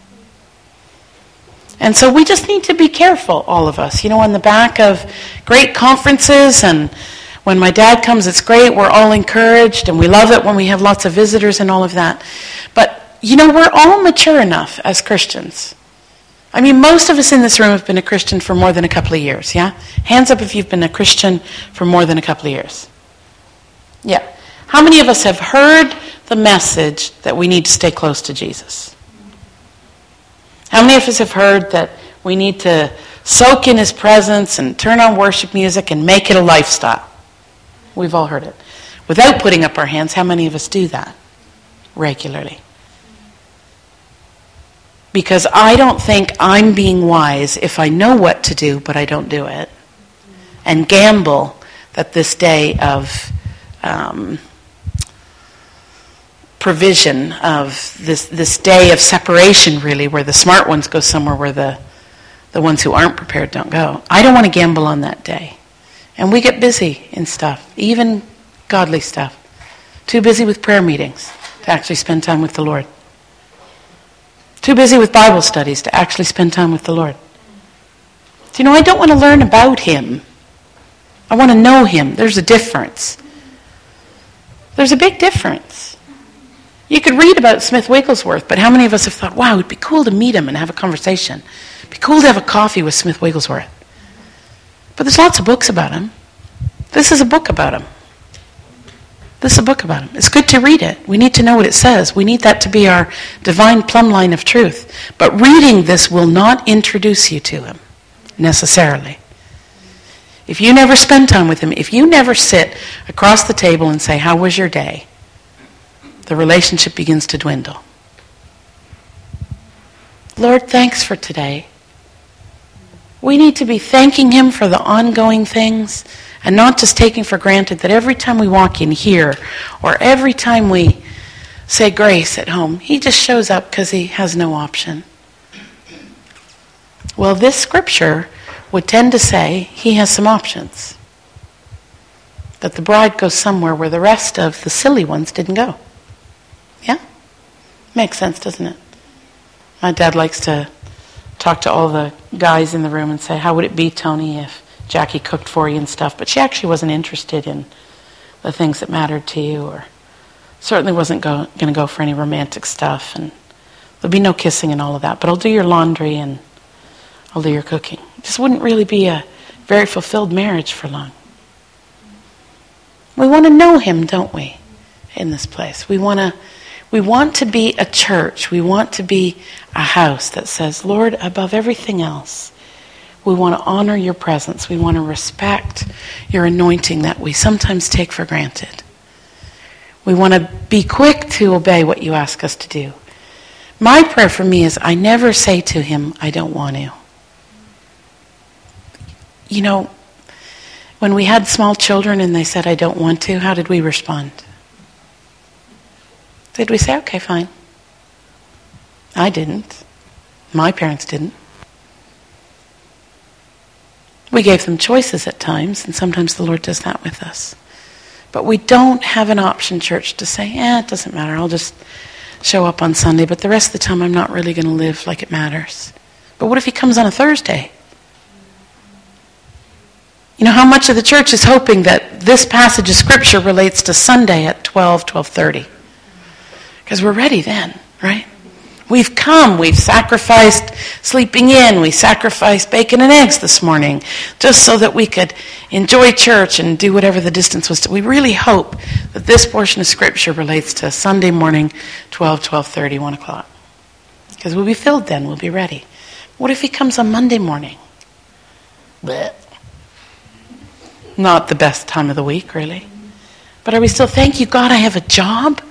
And so we just need to be careful, all of us. You know, on the back of great conferences, and when my dad comes, it's great. We're all encouraged, and we love it when we have lots of visitors and all of that. But, you know, we're all mature enough as Christians. I mean, most of us in this room have been a Christian for more than a couple of years, yeah? Hands up if you've been a Christian for more than a couple of years. Yeah. How many of us have heard the message that we need to stay close to Jesus? How many of us have heard that we need to soak in his presence and turn on worship music and make it a lifestyle? We've all heard it. Without putting up our hands, how many of us do that regularly? Because I don't think I'm being wise if I know what to do, but I don't do it. And gamble that this day of um, provision, of this this day of separation, really, where the smart ones go somewhere where the, the ones who aren't prepared don't go. I don't want to gamble on that day. And we get busy in stuff, even godly stuff. Too busy with prayer meetings to actually spend time with the Lord. Too busy with Bible studies to actually spend time with the Lord. Do you know, I don't want to learn about him. I want to know him. There's a difference. There's a big difference. You could read about Smith Wigglesworth, but how many of us have thought, wow, it would be cool to meet him and have a conversation. It would be cool to have a coffee with Smith Wigglesworth. But there's lots of books about him. This is a book about him. This is a book about him. It's good to read it. We need to know what it says. We need that to be our divine plumb line of truth. But reading this will not introduce you to him, necessarily. If you never spend time with him, if you never sit across the table and say, "How was your day?" the relationship begins to dwindle. Lord, thanks for today. We need to be thanking him for the ongoing things, and not just taking for granted that every time we walk in here, or every time we say grace at home, he just shows up because he has no option. Well, this scripture would tend to say he has some options. That the bride goes somewhere where the rest of the silly ones didn't go. Yeah? Makes sense, doesn't it? My dad likes to talk to all the guys in the room and say, "How would it be, Tony, if Jackie cooked for you and stuff?" But she actually wasn't interested in the things that mattered to you, or certainly wasn't go, going to go for any romantic stuff. And there'll be no kissing and all of that. But I'll do your laundry and I'll do your cooking. It just wouldn't really be a very fulfilled marriage for long. We want to know him, don't we, in this place? We want to we want to be a church. We want to be a house that says, Lord, above everything else, we want to honor your presence. We want to respect your anointing that we sometimes take for granted. We want to be quick to obey what you ask us to do. My prayer for me is I never say to him, I don't want to. You know, when we had small children and they said, I don't want to, how did we respond? Did we say, okay, fine? I didn't. My parents didn't. We gave them choices at times, and sometimes the Lord does that with us. But we don't have an option, church, to say, eh, it doesn't matter, I'll just show up on Sunday, but the rest of the time I'm not really going to live like it matters. But what if he comes on a Thursday? You know, how much of the church is hoping that this passage of Scripture relates to Sunday at twelve, twelve thirty? Because we're ready then, right? We've come, we've sacrificed sleeping in, we sacrificed bacon and eggs this morning, just so that we could enjoy church and do whatever the distance was. We really hope that this portion of Scripture relates to Sunday morning, twelve, twelve thirty, one o'clock. Because we'll be filled then, we'll be ready. What if he comes on Monday morning? Blech. Not the best time of the week, really. But are we still, thank you, God, I have a job?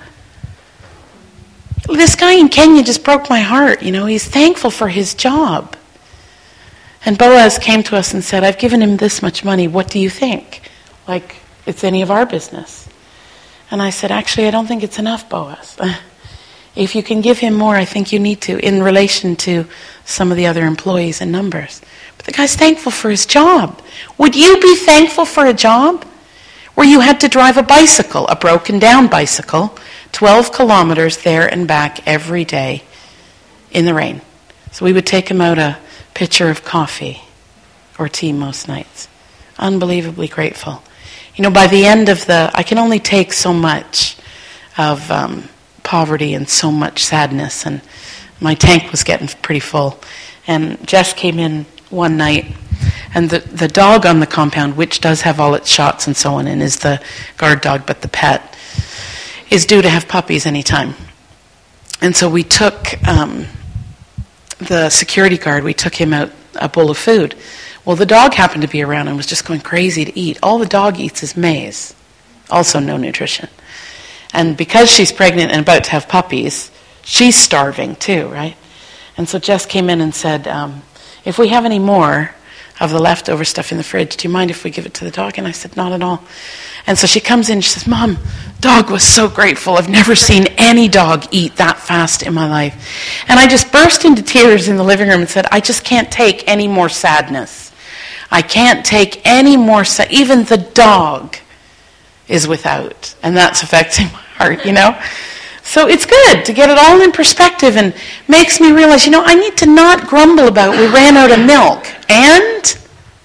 This guy in Kenya just broke my heart, you know. He's thankful for his job. And Boaz came to us and said, I've given him this much money. What do you think? Like it's any of our business. And I said, actually, I don't think it's enough, Boaz. If you can give him more, I think you need to, in relation to some of the other employees and numbers. But the guy's thankful for his job. Would you be thankful for a job where you had to drive a bicycle, a broken down bicycle, twelve kilometers there and back every day in the rain? So we would take him out a pitcher of coffee or tea most nights. Unbelievably grateful. You know, by the end of the, I can only take so much of um, poverty and so much sadness, and my tank was getting pretty full. And Jess came in one night, and the, the dog on the compound, which does have all its shots and so on, and is the guard dog, but the pet, is due to have puppies any time. And so we took um, the security guard, we took him out a bowl of food. Well, the dog happened to be around and was just going crazy to eat. All the dog eats is maize, also no nutrition. And because she's pregnant and about to have puppies, she's starving too, right? And so Jess came in and said, um, if we have any more of the leftover stuff in the fridge, do you mind if we give it to the dog? And I said, not at all. And so she comes in and she says, Mom, dog was so grateful. I've never seen any dog eat that fast in my life. And I just burst into tears in the living room and said, I just can't take any more sadness. I can't take any more sadness. Even the dog is without. And that's affecting my heart, you know. So it's good to get it all in perspective, and makes me realize, you know, I need to not grumble about we ran out of milk. And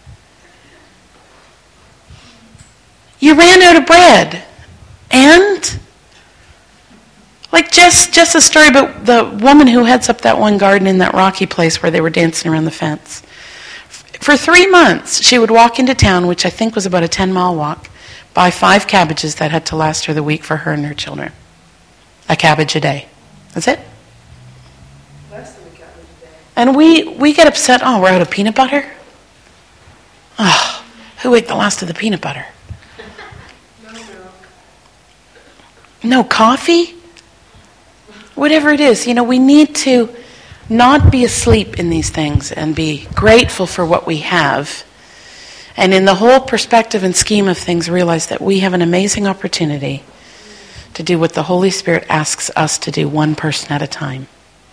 you ran out of bread. And like just, just a story about the woman who heads up that one garden in that rocky place where they were dancing around the fence. For three months, she would walk into town, which I think was about a ten-mile walk, buy five cabbages that had to last her the week for her and her children. A cabbage a day. That's it. Less than a cabbage a day. And we, we get upset, oh, we're out of peanut butter? Oh, who ate the last of the peanut butter? No milk. No coffee? Whatever it is, you know, we need to not be asleep in these things and be grateful for what we have. And in the whole perspective and scheme of things, realize that we have an amazing opportunity to do what the Holy Spirit asks us to do, one person at a time.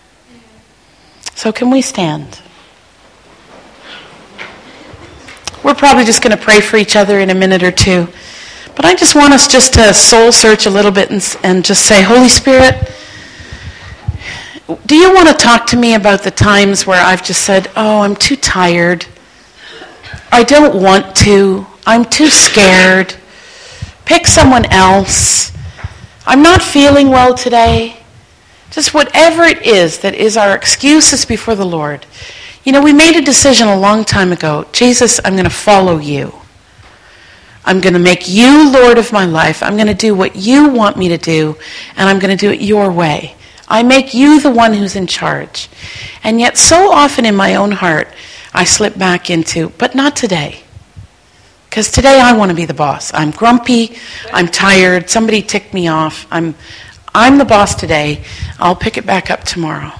So can we stand? We're probably just going to pray for each other in a minute or two. But I just want us just to soul search a little bit and, and just say, Holy Spirit, do you want to talk to me about the times where I've just said, oh, I'm too tired. I don't want to. I'm too scared. Pick someone else. I'm not feeling well today. Just whatever it is that is our excuses before the Lord. You know, we made a decision a long time ago. Jesus, I'm going to follow you. I'm going to make you Lord of my life. I'm going to do what you want me to do, and I'm going to do it your way. I make you the one who's in charge. And yet so often in my own heart, I slip back into, but not today. Because today I want to be the boss. I'm grumpy. I'm tired. Somebody ticked me off. I'm I'm the boss today. I'll pick it back up tomorrow.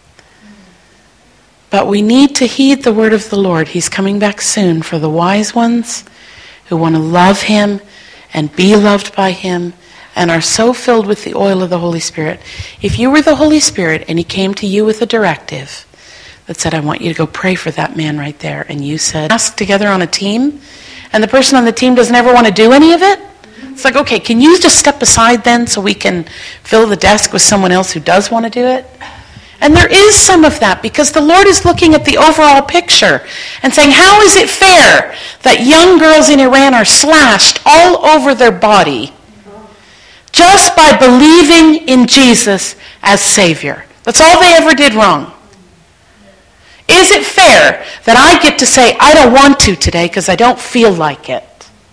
But we need to heed the word of the Lord. He's coming back soon for the wise ones who want to love him and be loved by him and are so filled with the oil of the Holy Spirit. If you were the Holy Spirit and he came to you with a directive that said, I want you to go pray for that man right there. And you said, ask together on a team, and the person on the team doesn't ever want to do any of it. It's like, okay, can you just step aside then so we can fill the desk with someone else who does want to do it? And there is some of that because the Lord is looking at the overall picture and saying, how is it fair that young girls in Iran are slashed all over their body just by believing in Jesus as Savior? That's all they ever did wrong. Is it fair that I get to say, I don't want to today because I don't feel like it?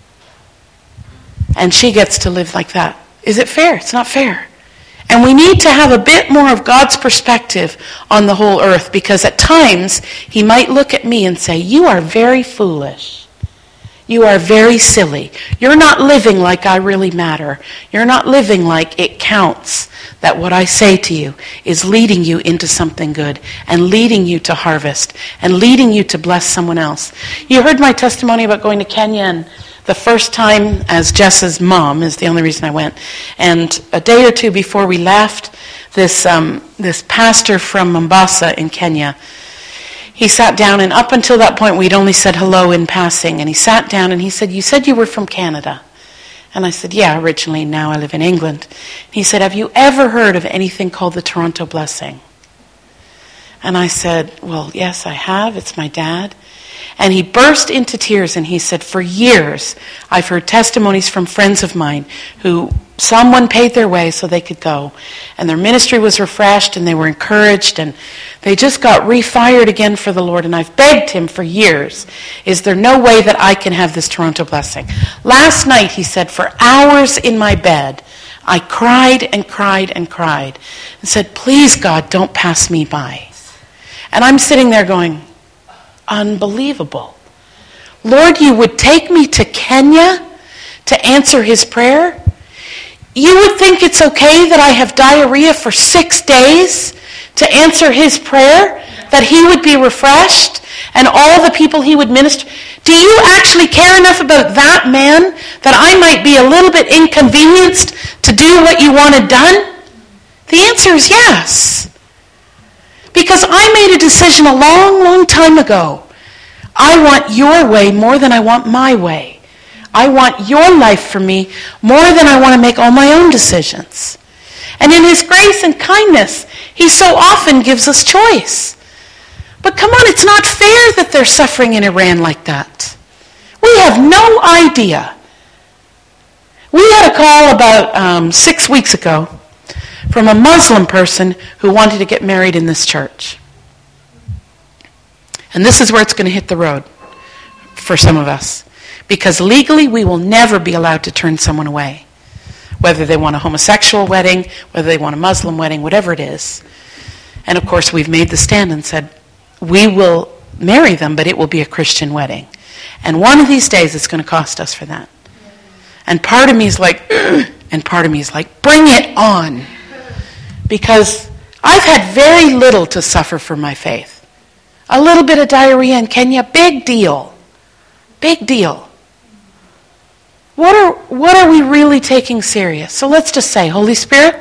And she gets to live like that. Is it fair? It's not fair. And we need to have a bit more of God's perspective on the whole earth, because at times he might look at me and say, you are very foolish. You are very silly. You're not living like I really matter. You're not living like it counts, that what I say to you is leading you into something good and leading you to harvest and leading you to bless someone else. You heard my testimony about going to Kenya, and the first time as Jess's mom is the only reason I went. And a day or two before we left, this um, this pastor from Mombasa in Kenya, he sat down, and up until that point we'd only said hello in passing. And he sat down and he said, you said you were from Canada. And I said, yeah, originally, now I live in England. And he said, have you ever heard of anything called the Toronto Blessing? And I said, well, yes, I have. It's my dad. And he burst into tears and he said, for years, I've heard testimonies from friends of mine who someone paid their way so they could go. And their ministry was refreshed and they were encouraged and they just got refired again for the Lord. And I've begged him for years, is there no way that I can have this Toronto Blessing? Last night, he said, for hours in my bed, I cried and cried and cried and said, please, God, don't pass me by. And I'm sitting there going, unbelievable. Lord, you would take me to Kenya to answer his prayer? You would think it's okay that I have diarrhea for six days to answer his prayer? That he would be refreshed and all the people he would minister? Do you actually care enough about that man that I might be a little bit inconvenienced to do what you wanted done? The answer is yes. Because I made a decision a long, long time ago. I want your way more than I want my way. I want your life for me more than I want to make all my own decisions. And in his grace and kindness, he so often gives us choice. But come on, it's not fair that they're suffering in Iran like that. We have no idea. We had a call about um, six weeks ago from a Muslim person who wanted to get married in this church. And this is where it's going to hit the road for some of us. Because legally, we will never be allowed to turn someone away. Whether they want a homosexual wedding, whether they want a Muslim wedding, whatever it is. And of course, we've made the stand and said, we will marry them, but it will be a Christian wedding. And one of these days, it's going to cost us for that. And part of me is like, ugh, and part of me is like, bring it on. Because I've had very little to suffer for my faith. A little bit of diarrhea in Kenya, big deal. Big deal. What are, what are we really taking serious? So let's just say, Holy Spirit,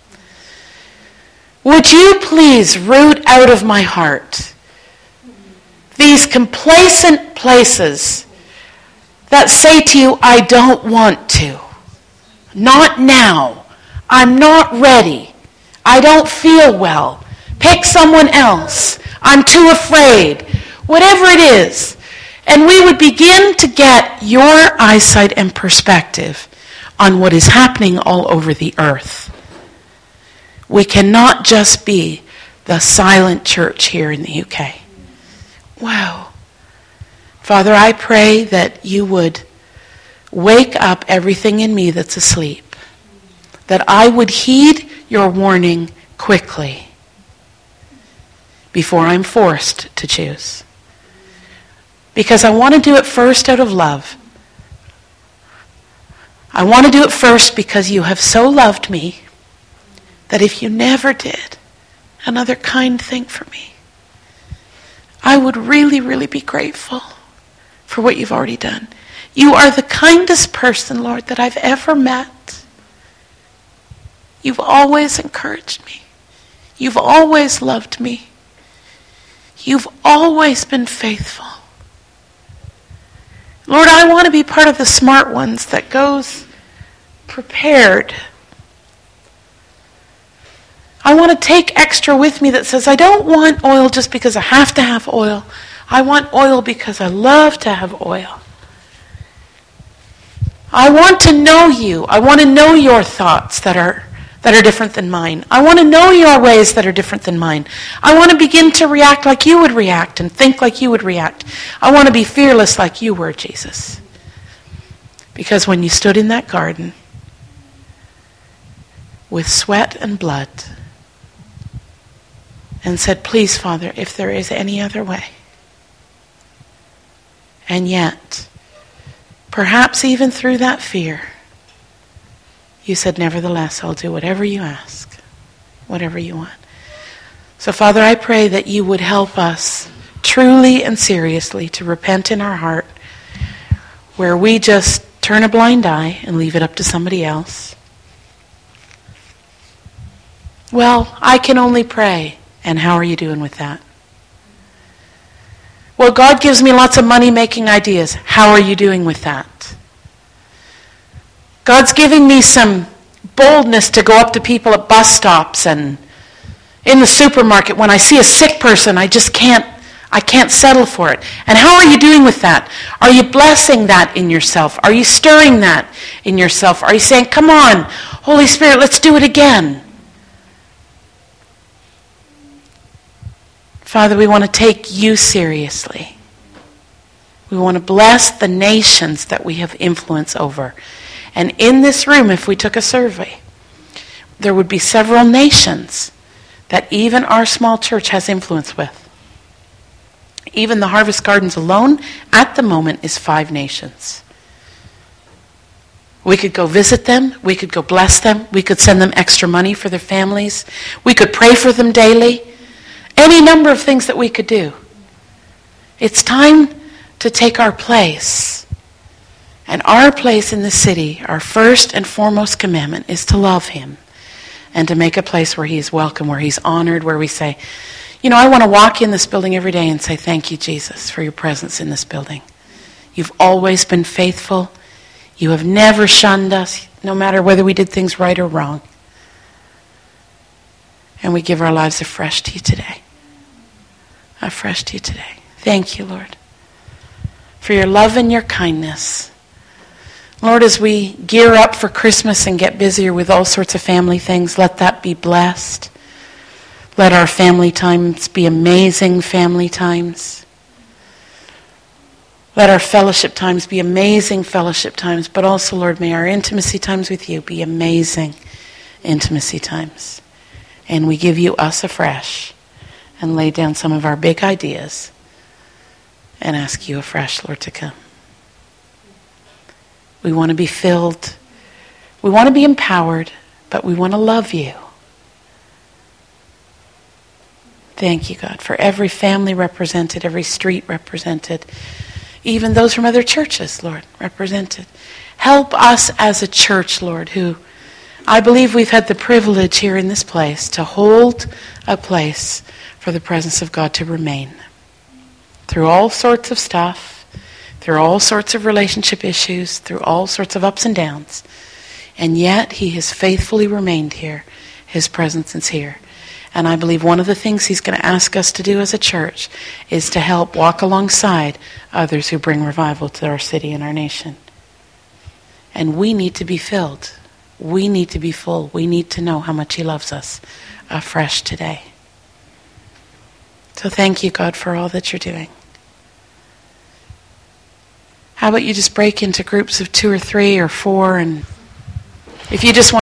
would you please root out of my heart these complacent places that say to you, I don't want to. Not now. I'm not ready. I don't feel well. Pick someone else. I'm too afraid. Whatever it is. And we would begin to get your eyesight and perspective on what is happening all over the earth. We cannot just be the silent church here in the U K. Wow. Father, I pray that you would wake up everything in me that's asleep. That I would heed your warning quickly before I'm forced to choose. Because I want to do it first out of love. I want to do it first because you have so loved me that if you never did another kind thing for me, I would really, really be grateful for what you've already done. You are the kindest person, Lord, that I've ever met. You've always encouraged me. You've always loved me. You've always been faithful. Lord, I want to be part of the smart ones that goes prepared. I want to take extra with me that says, I don't want oil just because I have to have oil. I want oil because I love to have oil. I want to know you. I want to know your thoughts that are that are different than mine. I want to know your ways that are different than mine. I want to begin to react like you would react and think like you would react. I want to be fearless like you were, Jesus. Because when you stood in that garden with sweat and blood and said, please, Father, if there is any other way. And yet, perhaps even through that fear, you said, nevertheless, I'll do whatever you ask, whatever you want. So, Father, I pray that you would help us truly and seriously to repent in our heart where we just turn a blind eye and leave it up to somebody else. Well, I can only pray. And how are you doing with that? Well, God gives me lots of money-making ideas. How are you doing with that? God's giving me some boldness to go up to people at bus stops and in the supermarket. When I see a sick person, I just can't, I can't settle for it. And how are you doing with that? Are you blessing that in yourself? Are you stirring that in yourself? Are you saying, come on, Holy Spirit, let's do it again? Father, we want to take you seriously. We want to bless the nations that we have influence over. And in this room, if we took a survey, there would be several nations that even our small church has influence with. Even the Harvest Gardens alone, at the moment, is five nations. We could go visit them. We could go bless them. We could send them extra money for their families. We could pray for them daily. Any number of things that we could do. It's time to take our place. And our place in the city, our first and foremost commandment, is to love him and to make a place where he is welcome, where he's honored, where we say, you know, I want to walk in this building every day and say, thank you, Jesus, for your presence in this building. You've always been faithful. You have never shunned us, no matter whether we did things right or wrong. And we give our lives afresh to you today. Afresh to you today. Thank you, Lord, for your love and your kindness. Lord, as we gear up for Christmas and get busier with all sorts of family things, let that be blessed. Let our family times be amazing family times. Let our fellowship times be amazing fellowship times. But also, Lord, may our intimacy times with you be amazing intimacy times. And we give you us afresh and lay down some of our big ideas and ask you afresh, Lord, to come. We want to be filled. We want to be empowered, but we want to love you. Thank you, God, for every family represented, every street represented, even those from other churches, Lord, represented. Help us as a church, Lord, who I believe we've had the privilege here in this place to hold a place for the presence of God to remain. Through all sorts of stuff, through all sorts of relationship issues, through all sorts of ups and downs. And yet he has faithfully remained here. His presence is here. And I believe one of the things he's going to ask us to do as a church is to help walk alongside others who bring revival to our city and our nation. And we need to be filled. We need to be full. We need to know how much he loves us afresh today. So thank you, God, for all that you're doing. How about you just break into groups of two or three or four, and if you just want